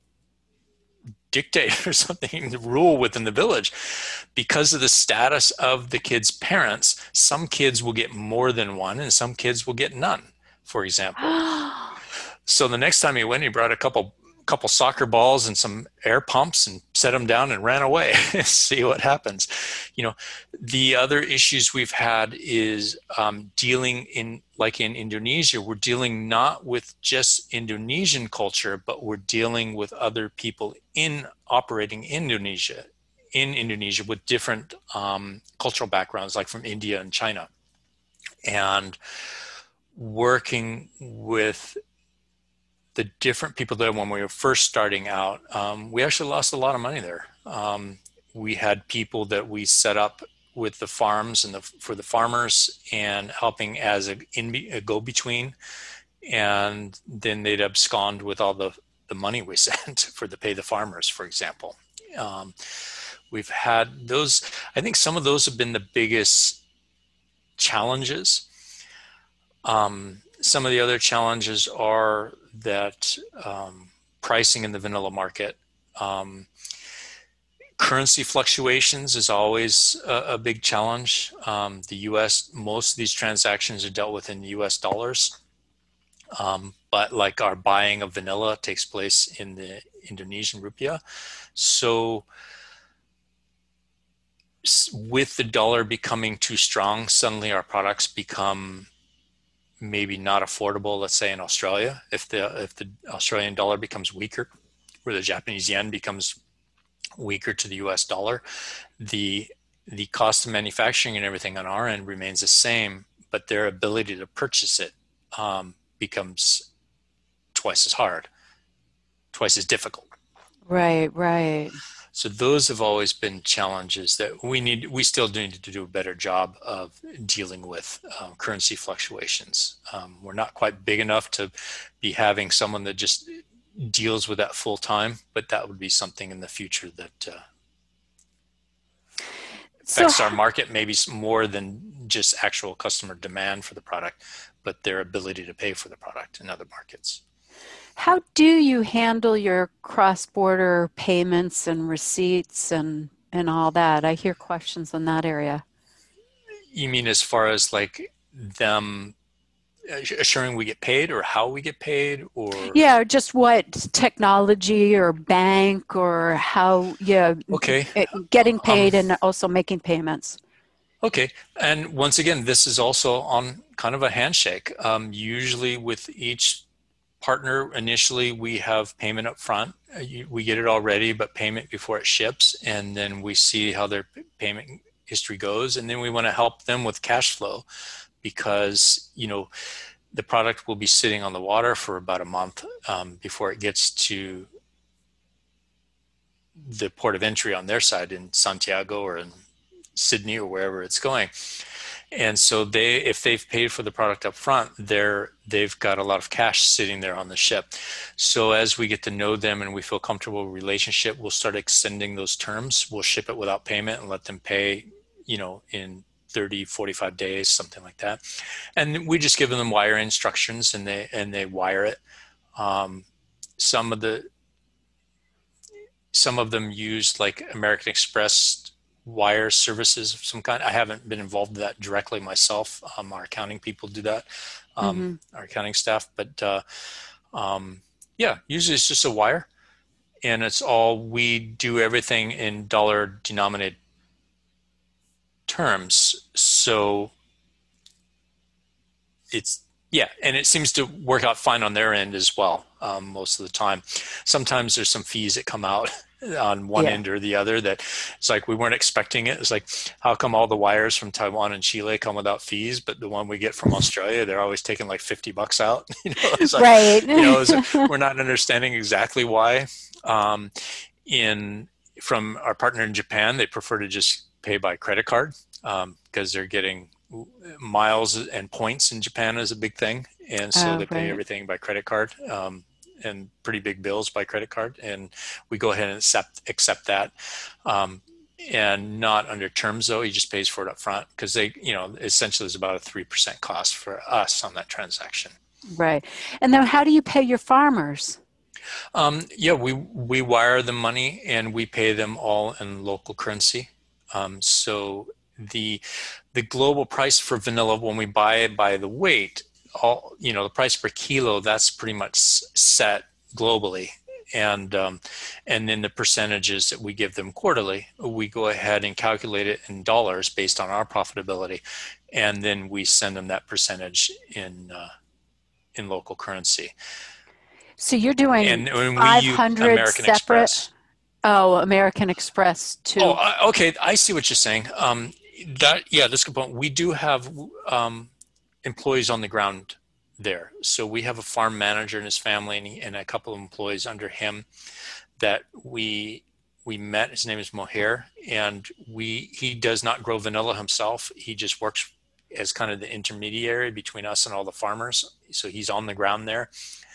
dictate or something, the rule within the village. Because of the status of the kids' parents, some kids will get more than one and some kids will get none, for example. So the next time he went, he brought a couple couple soccer balls and some air pumps and set them down and ran away. See what happens. You know, the other issues we've had is um, dealing in, like in Indonesia, we're dealing not with just Indonesian culture, but we're dealing with other people in operating in Indonesia, in Indonesia with different um, cultural backgrounds, like from India and China. And working with the different people there when we were first starting out, um, we actually lost a lot of money there. Um, we had people that we set up with the farms and the, for the farmers and helping as a, in, a go-between, and then they'd abscond with all the, the money we sent for to pay the farmers, for example. Um, we've had those, I think some of those have been the biggest challenges. Um, some of the other challenges are that um, pricing in the vanilla market, um, currency fluctuations is always a, a big challenge. Um, the U S, most of these transactions are dealt with in U S dollars, um, but like our buying of vanilla takes place in the Indonesian rupiah. So with the dollar becoming too strong, suddenly our products become maybe not affordable, let's say in Australia, if the if the Australian dollar becomes weaker, or the Japanese yen becomes weaker to the U S dollar, the the cost of manufacturing and everything on our end remains the same, but their ability to purchase it um, becomes twice as hard, twice as difficult. Right, right. So those have always been challenges that we need. We still need to do a better job of dealing with um, currency fluctuations. Um, we're not quite big enough to be having someone that just deals with that full time, but that would be something in the future that uh, So, affects our market, maybe more than just actual customer demand for the product, but their ability to pay for the product in other markets. how do you handle your cross-border payments and receipts and and all that? I hear questions in that area. You mean as far as like them assuring we get paid, or how we get paid, or? Yeah, just what technology or bank or how, yeah, Okay. eh, getting Um, paid and also making payments. Okay. And once again, this is also on kind of a handshake. Um, usually with each partner, initially we have payment up front. Uh, you- We get it already, but payment before it ships. And then we see how their p- payment history goes. And then we want to help them with cash flow because, you know, the product will be sitting on the water for about a month um, before it gets to the port of entry on their side in Santiago or in Sydney or wherever it's going. And so they, if they've paid for the product up front, they're, they've got a lot of cash sitting there on the ship. So as we get to know them and we feel comfortable with relationship, we'll start extending those terms. We'll ship it without payment and let them pay, you know, in thirty, forty-five days, something like that. And we just give them wire instructions and they, and they wire it. Um, some of the, some of them use like American Express wire services of some kind. I haven't been involved with that directly myself. Um, our accounting people do that, um, Mm-hmm. our accounting staff. But uh, um, yeah, usually it's just a wire, and it's all we do everything in dollar denominated terms. So it's yeah, and it seems to work out fine on their end as well um, most of the time. Sometimes there's some fees that come out on one Yeah. end or the other that it's like we weren't expecting it. It's like, how come all the wires from Taiwan and Chile come without fees, but the one we get from Australia, they're always taking like fifty bucks out. You know, it's like, Right. you know, it's, we're not understanding exactly why. Um, in from our partner in Japan, they prefer to just pay by credit card um, because they're getting miles and points in Japan is a big thing, and so Oh, they pay right. everything by credit card, um, and pretty big bills by credit card, and we go ahead and accept accept that, um, and not under terms though. He just pays for it up front because they, you know, essentially there's about a three percent cost for us on that transaction. Right. And then how do you pay your farmers? Um, yeah, we we wire the money and we pay them all in local currency. Um, so the the global price for vanilla when we buy it by the weight, all you know, the price per kilo that's pretty much set globally, and um, and then the percentages that we give them quarterly, we go ahead and calculate it in dollars based on our profitability, and then we send them that percentage in uh, in local currency. So you're doing And when we use five hundred American separate, Express, oh, American Express oh, too. I- okay, I see what you're saying. Um, that yeah, this component we do have um, employees on the ground there. So we have a farm manager and his family, and, he, and a couple of employees under him that we we met. His name is Mohair, and we he does not grow vanilla himself. He just works as kind of the intermediary between us and all the farmers. So he's on the ground there,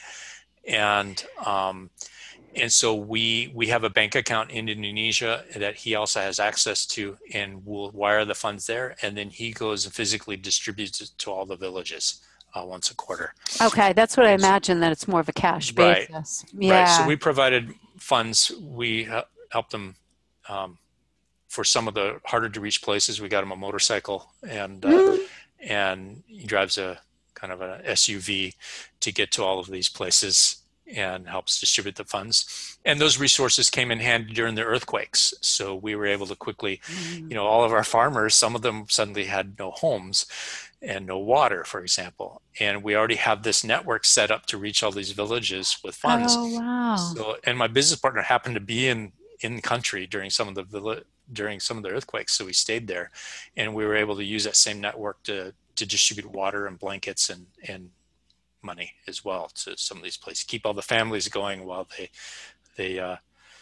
and um, and so we we have a bank account in Indonesia that he also has access to, and we'll wire the funds there, and then he goes and physically distributes it to all the villages uh, once a quarter. Okay, that's what I And imagine, that it's more of a cash right, basis. right. So Yeah. we provided funds. We uh, helped them um, for some of the harder to reach places. We got him a motorcycle, and uh, Mm. and he drives a kind of an S U V to get to all of these places and helps distribute the funds. And those resources came in handy during the earthquakes. So we were able to quickly, you know, all of our farmers, some of them suddenly had no homes and no water, for example. And we already have this network set up to reach all these villages with Oh, funds. wow. So, and my business partner happened to be in, in the country during some of the village, during some of the earthquakes. So we stayed there and we were able to use that same network to, to distribute water and blankets and, and money as well to some of these places, keep all the families going while they they uh,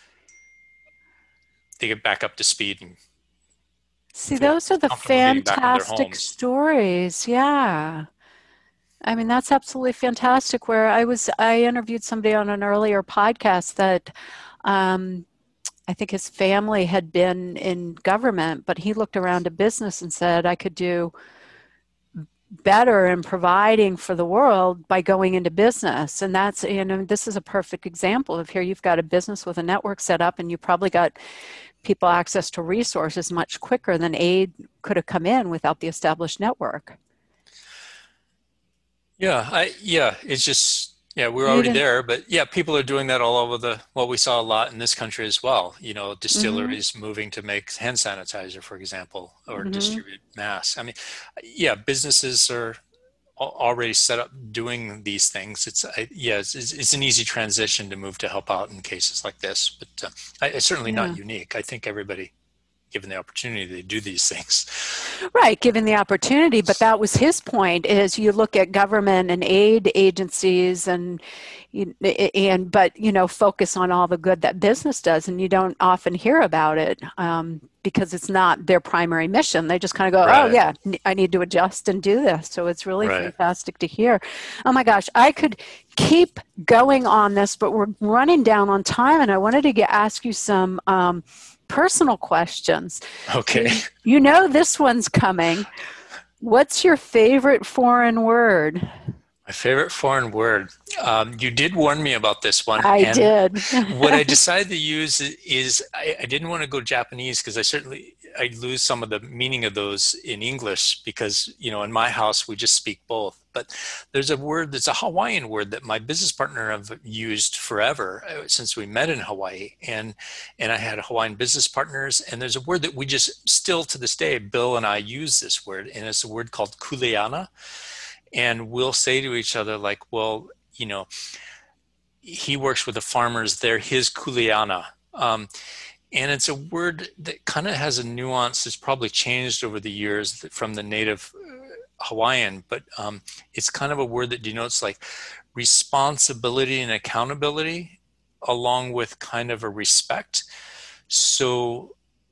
they get back up to speed and See, feel those are the comfortable getting back in their fantastic homes. stories. Yeah. I mean, that's absolutely fantastic. Where I was, I interviewed somebody on an earlier podcast that um, I think his family had been in government, but he looked around a business and said, I could do better in providing for the world by going into business. And that's, you know, this is a perfect example of here you've got a business with a network set up and you probably got people access to resources much quicker than aid could have come in without the established network. Yeah, I yeah, it's just Yeah, we're You already didn't. there, but yeah, people are doing that all over the, well, we saw a lot in this country as well. You know, Mm-hmm. distilleries moving to make hand sanitizer, for example, or Mm-hmm. distribute masks. I mean, yeah, businesses are al- already set up doing these things. It's, I, yeah, it's, it's it's an easy transition to move to help out in cases like this, but uh, I, it's certainly not Yeah. unique. I think everybody, given the opportunity, they do these things. Right, given the opportunity, but that was his point is you look at government and aid agencies and you- and but you know focus on all the good that business does and you don't often hear about it um, because it's not their primary mission. They just kind of go, oh Right, yeah, I need to adjust and do this. So it's really right. fantastic to hear. Oh my gosh, I could keep going on this, but we're running down on time and I wanted to get ask you some um, personal questions. Okay. You, you know this one's coming. What's your favorite foreign word? My favorite foreign word. Um, you did warn me about this one, I and did. what I decided to use is I, I didn't want to go Japanese because I certainly I lose some of the meaning of those in English because you know in my house we just speak both. But there's a word that's a Hawaiian word that my business partner have used forever uh, since we met in Hawaii, and and I had Hawaiian business partners, and there's a word that we just still to this day Bill and I use this word, and it's a word called kuleana, and we'll say to each other like, well, you know he works with the farmers, they're his kuleana. Um, and it's a word that kind of has a nuance that's probably changed over the years from the native Hawaiian, but um, it's kind of a word that denotes like responsibility and accountability along with kind of a respect. So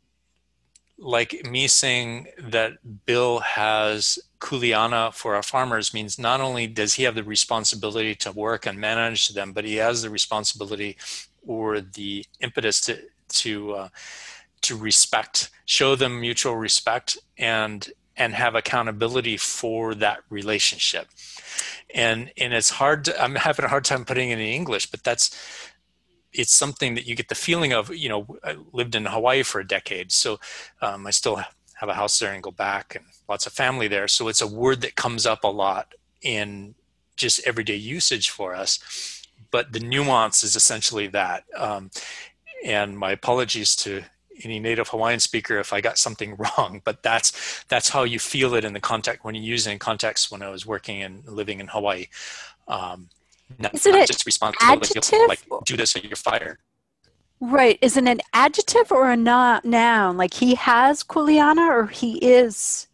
like me saying that Bill has kuleana for our farmers means not only does he have the responsibility to work and manage them, but he has the responsibility or the impetus to to uh, to respect, show them mutual respect, and and have accountability for that relationship. And and it's hard. To, I'm having a hard time putting it in English, but that's it's something that you get the feeling of. You know, I lived in Hawaii for a decade, so um, I still have a house there and go back, and lots of family there. So it's a word that comes up a lot in just everyday usage for us. But the nuance is essentially that. Um, and my apologies to any native Hawaiian speaker if I got something wrong, but that's that's how you feel it in the context when you use it in context when I was working and living in Hawaii. Um, not, Isn't not it just responsibility, like adjective? do this or you're fired. Right. Is it an adjective or a no- noun? Like he has kuleana or he is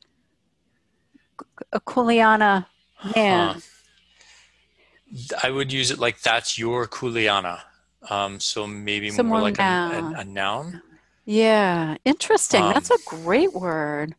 a kuleana Huh. man? I would use it like that's your kuleana. Um, so maybe So more more like a, a, noun. a noun. Yeah. Interesting. Um, That's a great word.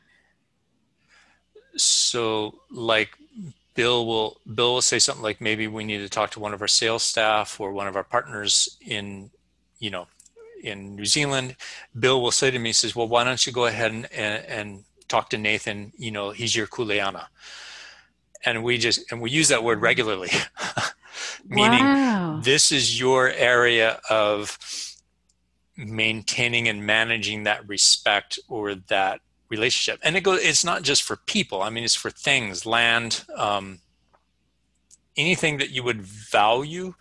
so like Bill will Bill will say something like maybe we need to talk to one of our sales staff or one of our partners in, you know, in New Zealand. Bill will say to me, he says, well, why don't you go ahead and, and, and talk to Nathan? You know, he's your kuleana. And we just, and we use that word regularly, meaning Wow. this is your area of maintaining and managing that respect or that relationship. And it goes, it's not just for people. I mean, it's for things, land, um, anything that you would value.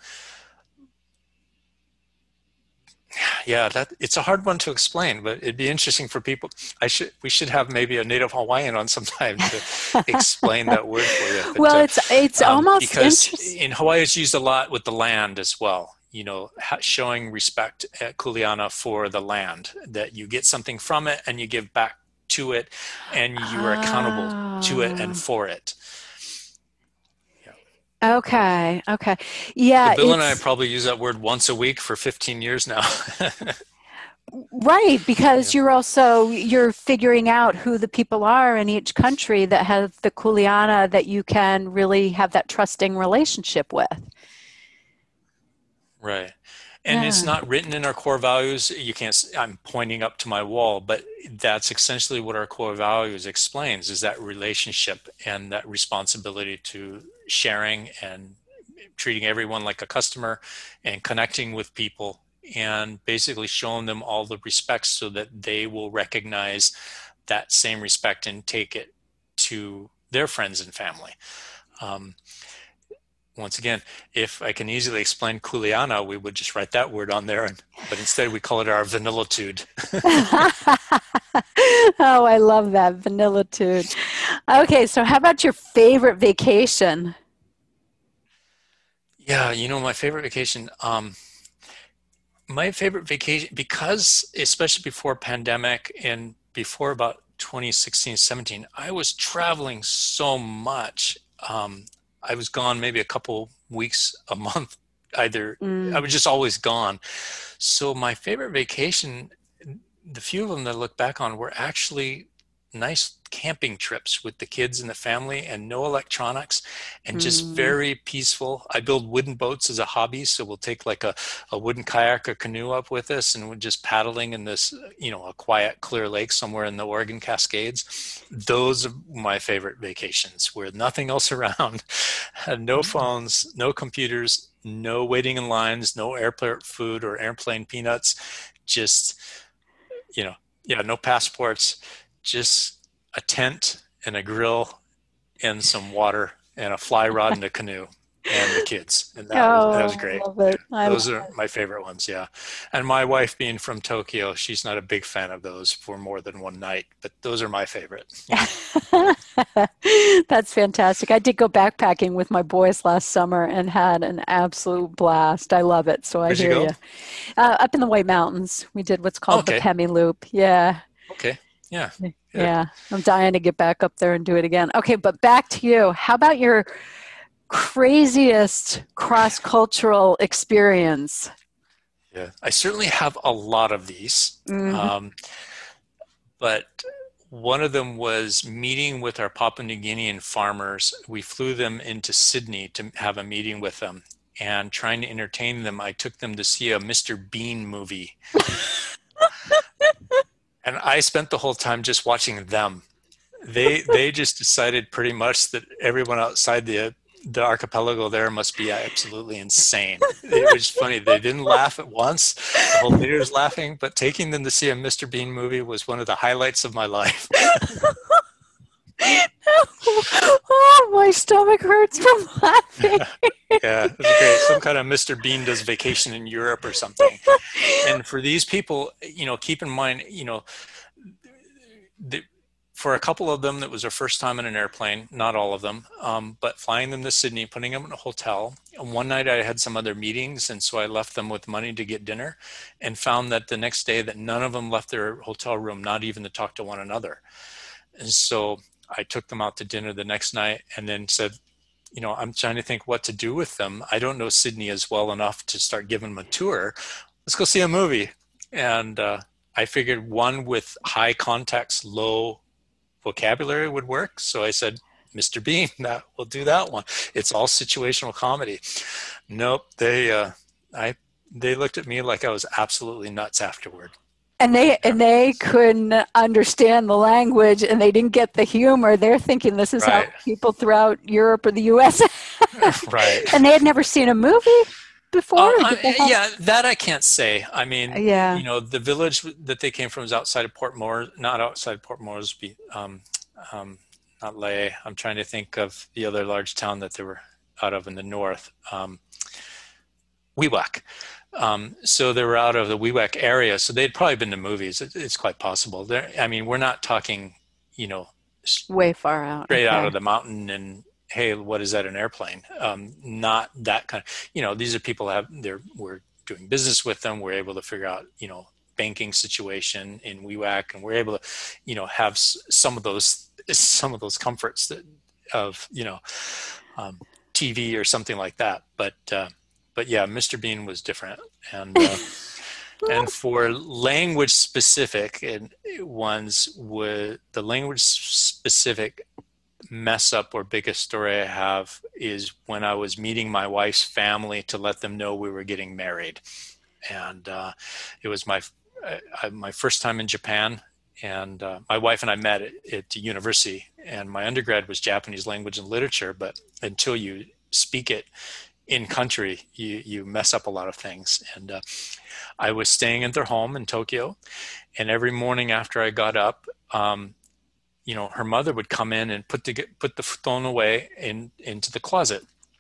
Yeah, that it's a hard one to explain, but it'd be interesting for people. I should we should have maybe a native Hawaiian on sometime to explain that word for you. But Well, uh, it's it's um, almost because interesting. in Hawaii it's used a lot with the land as well. You know, showing respect at Kuleana for the land, that you get something from it and you give back to it, and you are accountable to it and Ah, for it. Yeah. okay, okay. So Yeah, Bill and I it's probably use that word once a week for fifteen years now. right because Yeah. you're also you're figuring out who the people are in each country that have the kuleana that you can really have that trusting relationship with. Right. And it's Yeah. not written in our core values. You can't, s- I'm pointing up to my wall, but that's essentially what our core values explains is that relationship and that responsibility to sharing and treating everyone like a customer and connecting with people and basically showing them all the respect so that they will recognize that same respect and take it to their friends and family. Um, once again, if I can easily explain Kuleana, we would just write that word on there, and, but instead we call it our vanillitude. Oh, I love that vanillitude. Okay, so how about your favorite vacation? Yeah, you know, my favorite vacation, um, my favorite vacation, because especially before pandemic and before about twenty sixteen, seventeen, I was traveling so much. Um, I was gone maybe a couple weeks, a month, either. I Mm, was just always gone. So my favorite vacation, the few of them that I look back on were actually nice camping trips with the kids and the family and no electronics and just mm, very peaceful. I build wooden boats as a hobby. So we'll take like a, a wooden kayak or canoe up with us and we're just paddling in this, you know, a quiet, clear lake somewhere in the Oregon Cascades. Those are my favorite vacations where nothing else around, no phones, no computers, no waiting in lines, no airport food or airplane peanuts, just you know, yeah, no passports, just a tent and a grill and some water and a fly rod and a canoe and the kids. And that was that was oh, I great. love Yeah. it. I Those love are my favorite ones, yeah. And my wife being from Tokyo, she's not a big fan of those for more than one night, but those are my favorite. Yeah. it. That's fantastic. I did go backpacking with my boys last summer and had an absolute blast. I love it. So I Where'd you hear go? you. Uh, up in the White Mountains, we did what's called the Okay. Pemi Loop. Yeah. Okay. Yeah. Good. Yeah. I'm dying to get back up there and do it again. Okay, but back to you. How about your craziest cross-cultural experience? Yeah. I certainly have a lot of these. Hmm. Um, but one of them was meeting with our Papua New Guinean farmers. We flew them into Sydney to have a meeting with them. And trying to entertain them, I took them to see a Mister Bean movie. And I spent the whole time just watching them. They they just decided pretty much that everyone outside the the archipelago there must be absolutely insane. It was funny. They didn't laugh at once. The whole theater was laughing, but taking them to see a Mister Bean movie was one of the highlights of my life. Oh, my stomach hurts from laughing. Yeah, it was great. Some kind of Mister Bean does vacation in Europe or something. And for these people, you know, keep in mind, you know, the, for a couple of them, that was their first time in an airplane, not all of them, um, but flying them to Sydney, putting them in a hotel. And one night I had some other meetings, and so I left them with money to get dinner and found that the next day that none of them left their hotel room, not even to talk to one another. And so I took them out to dinner the next night and then said, you know, I'm trying to think what to do with them. I don't know Sydney as well enough to start giving them a tour. Let's go see a movie. And uh, I figured one with high context, low vocabulary would work. So I said, Mister Bean, that we'll do that one. It's all situational comedy. Nope, they uh, I they looked at me like I was absolutely nuts afterward. And they Yeah, and they couldn't understand the language and they didn't get the humor. They're thinking this is how right, people throughout Europe or the U S right. and they had never seen a movie before. Uh, Or did they I, have? yeah, that I can't say. I mean, Yeah. you know, the village that they came from is outside of Port Moresby, not outside Port Moresby, um, um, not Lae. I'm trying to think of the other large town that they were out of in the north, um, Wewak. Um, so they were out of the Wewak area, so they'd probably been to movies. It, it's quite possible. There, I mean, we're not talking, you know, Way far out. straight out Okay. of the mountain and hey, what is that, an airplane? Um, not that kind of, you know, these are people have, they're, we're doing business with them. We're able to figure out, you know, banking situation in Wewak, and we're able to, you know, have some of those, some of those comforts that of, you know, um, T V or something like that. But, uh, but yeah, Mister Bean was different. And, uh, and for language specific and ones, with the language specific mess up or biggest story I have is when I was meeting my wife's family to let them know we were getting married. And uh, it was my uh, my first time in Japan. And uh, my wife and I met at, at university, and my undergrad was Japanese language and literature. But until you speak it in country, you you mess up a lot of things. And uh, I was staying at their home in Tokyo, and every morning after I got up, um, you know, her mother would come in and put the put the phone away in into the closet,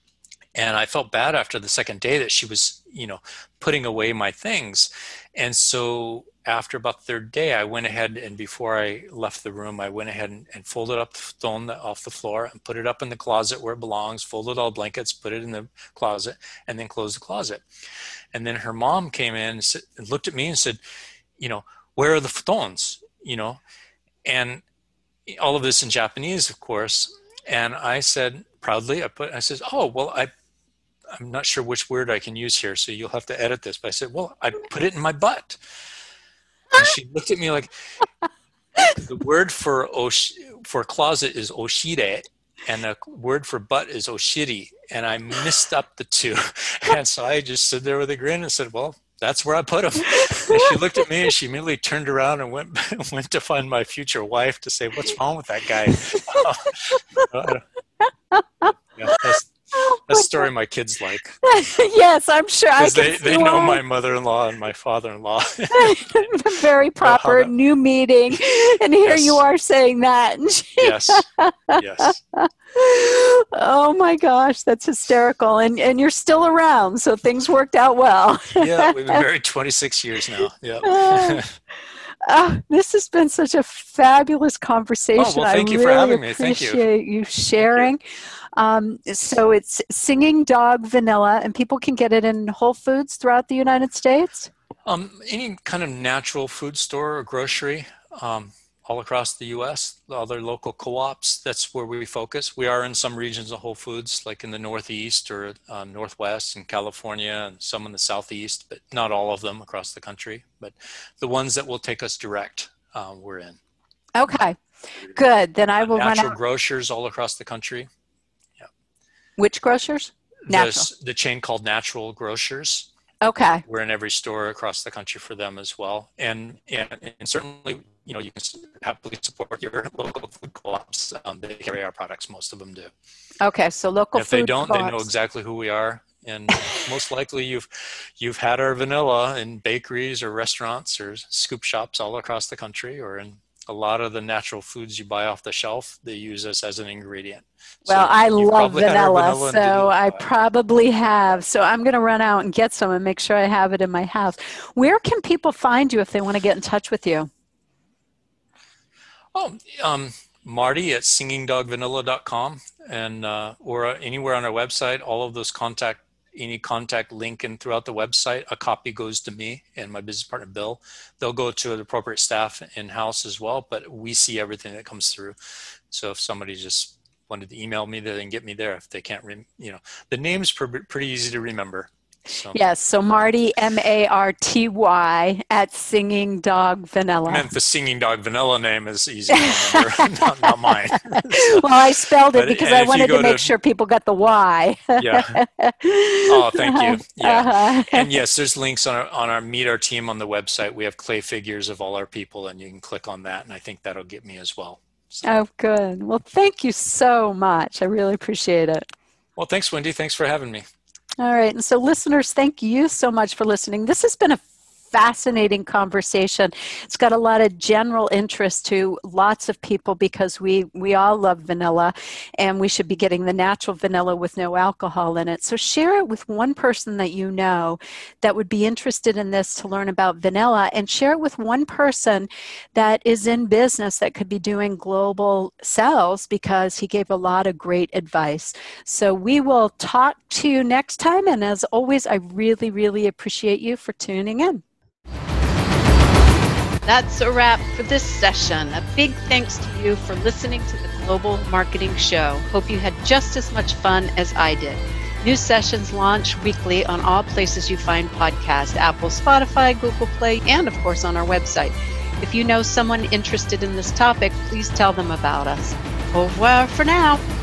And I felt bad after the second day that she was, you know, putting away my things. And so after about the third day, I went ahead and before I left the room, I went ahead and, and folded up the stone off the floor and put it up in the closet where it belongs, folded all blankets, put it in the closet, and then closed the closet. And then her mom came in and, said, and looked at me and said, you know, where are the stones? You know, and all of this in Japanese, of course. And I said proudly, I put, I said, oh, well, I, I'm not sure which word I can use here, so you'll have to edit this. But I said, well, I put it in my butt. And she looked at me like, the word for osh- for closet is oshire, and the word for butt is oshiri. And I mixed up the two. And so I just stood there with a grin and said, well, that's where I put them. And she looked at me and she immediately turned around and went went to find my future wife to say, what's wrong with that guy? Uh, yeah, that's, Oh that's my a story my kids like. Yes, I'm sure. I Because can they, see they know why. my mother-in-law and my father-in-law. Very proper that- new meeting, and here Yes. you are saying that. And she- Yes, yes. Oh my gosh, that's hysterical. And and you're still around, so things worked out well. Yeah, we've been married twenty-six years now. Yeah. Uh, uh, this has been such a fabulous conversation. Oh, well, thank I you really for having me. Thank you. appreciate you sharing. Um, so it's Singing Dog Vanilla, and people can get it in Whole Foods throughout the United States? Um, any kind of natural food store or grocery um, all across the U S, other local co-ops, that's where we focus. We are in some regions of Whole Foods, like in the Northeast or uh, Northwest in California, and some in the Southeast, but not all of them across the country. But the ones that will take us direct, uh, we're in. Okay, good. Then I Uh, will run natural out. grocers all across the country. Which grocers? Natural. The, the chain called Natural Grocers. Okay. We're in every store across the country for them as well. And, and, and certainly, you know, you can happily support your local food co-ops. Um, they carry our products, most of them do. Okay, so local If food they don't, they know co-ops. exactly who we are. And most likely you've you've had our vanilla in bakeries or restaurants or scoop shops all across the country, or in a lot of the natural foods you buy off the shelf, they use us as an ingredient. Well, So I you've love probably had our vanilla, vanilla and didn't so I buy it. probably have. So I'm going to run out and get some and make sure I have it in my house. Where can people find you if they want to get in touch with you? Oh, um, Marty at singing dog vanilla dot com, and uh, or anywhere on our website. All of those contact, any contact link and throughout the website, a copy goes to me and my business partner Bill. They'll go to the appropriate staff in house as well, but we see everything that comes through. So if somebody just wanted to email me, they can get me there. If they can't, re- you know, the name's pr- pretty easy to remember. So. Yes, so Marty, M A R T Y, at Singing Dog Vanilla. I meant the Singing Dog Vanilla name is easy to remember, not, not mine. So, well, I spelled it but- because and I if you wanted go to make to- sure people got the Y. Yeah. Oh, thank you. Yeah. Uh-huh. And yes, there's links on our, on our Meet Our Team on the website. We have clay figures of all our people, and you can click on that, and I think that'll get me as well. So, Oh, good. Well, thank you so much. I really appreciate it. well, thanks, Wendy. Thanks for having me. All right. And so listeners, thank you so much for listening. This has been a fascinating conversation. It's got a lot of general interest to lots of people because we, we all love vanilla, and we should be getting the natural vanilla with no alcohol in it. So share it with one person that you know that would be interested in this to learn about vanilla, and share it with one person that is in business that could be doing global sales, because he gave a lot of great advice. So we will talk to you next time. And as always, I really, really appreciate you for tuning in. That's a wrap for this session. A big thanks to you for listening to the Global Marketing Show. Hope you had just as much fun as I did. New sessions launch weekly on all places you find podcasts: Apple, Spotify, Google Play, and of course on our website. If you know someone interested in this topic, please tell them about us. Au revoir for now.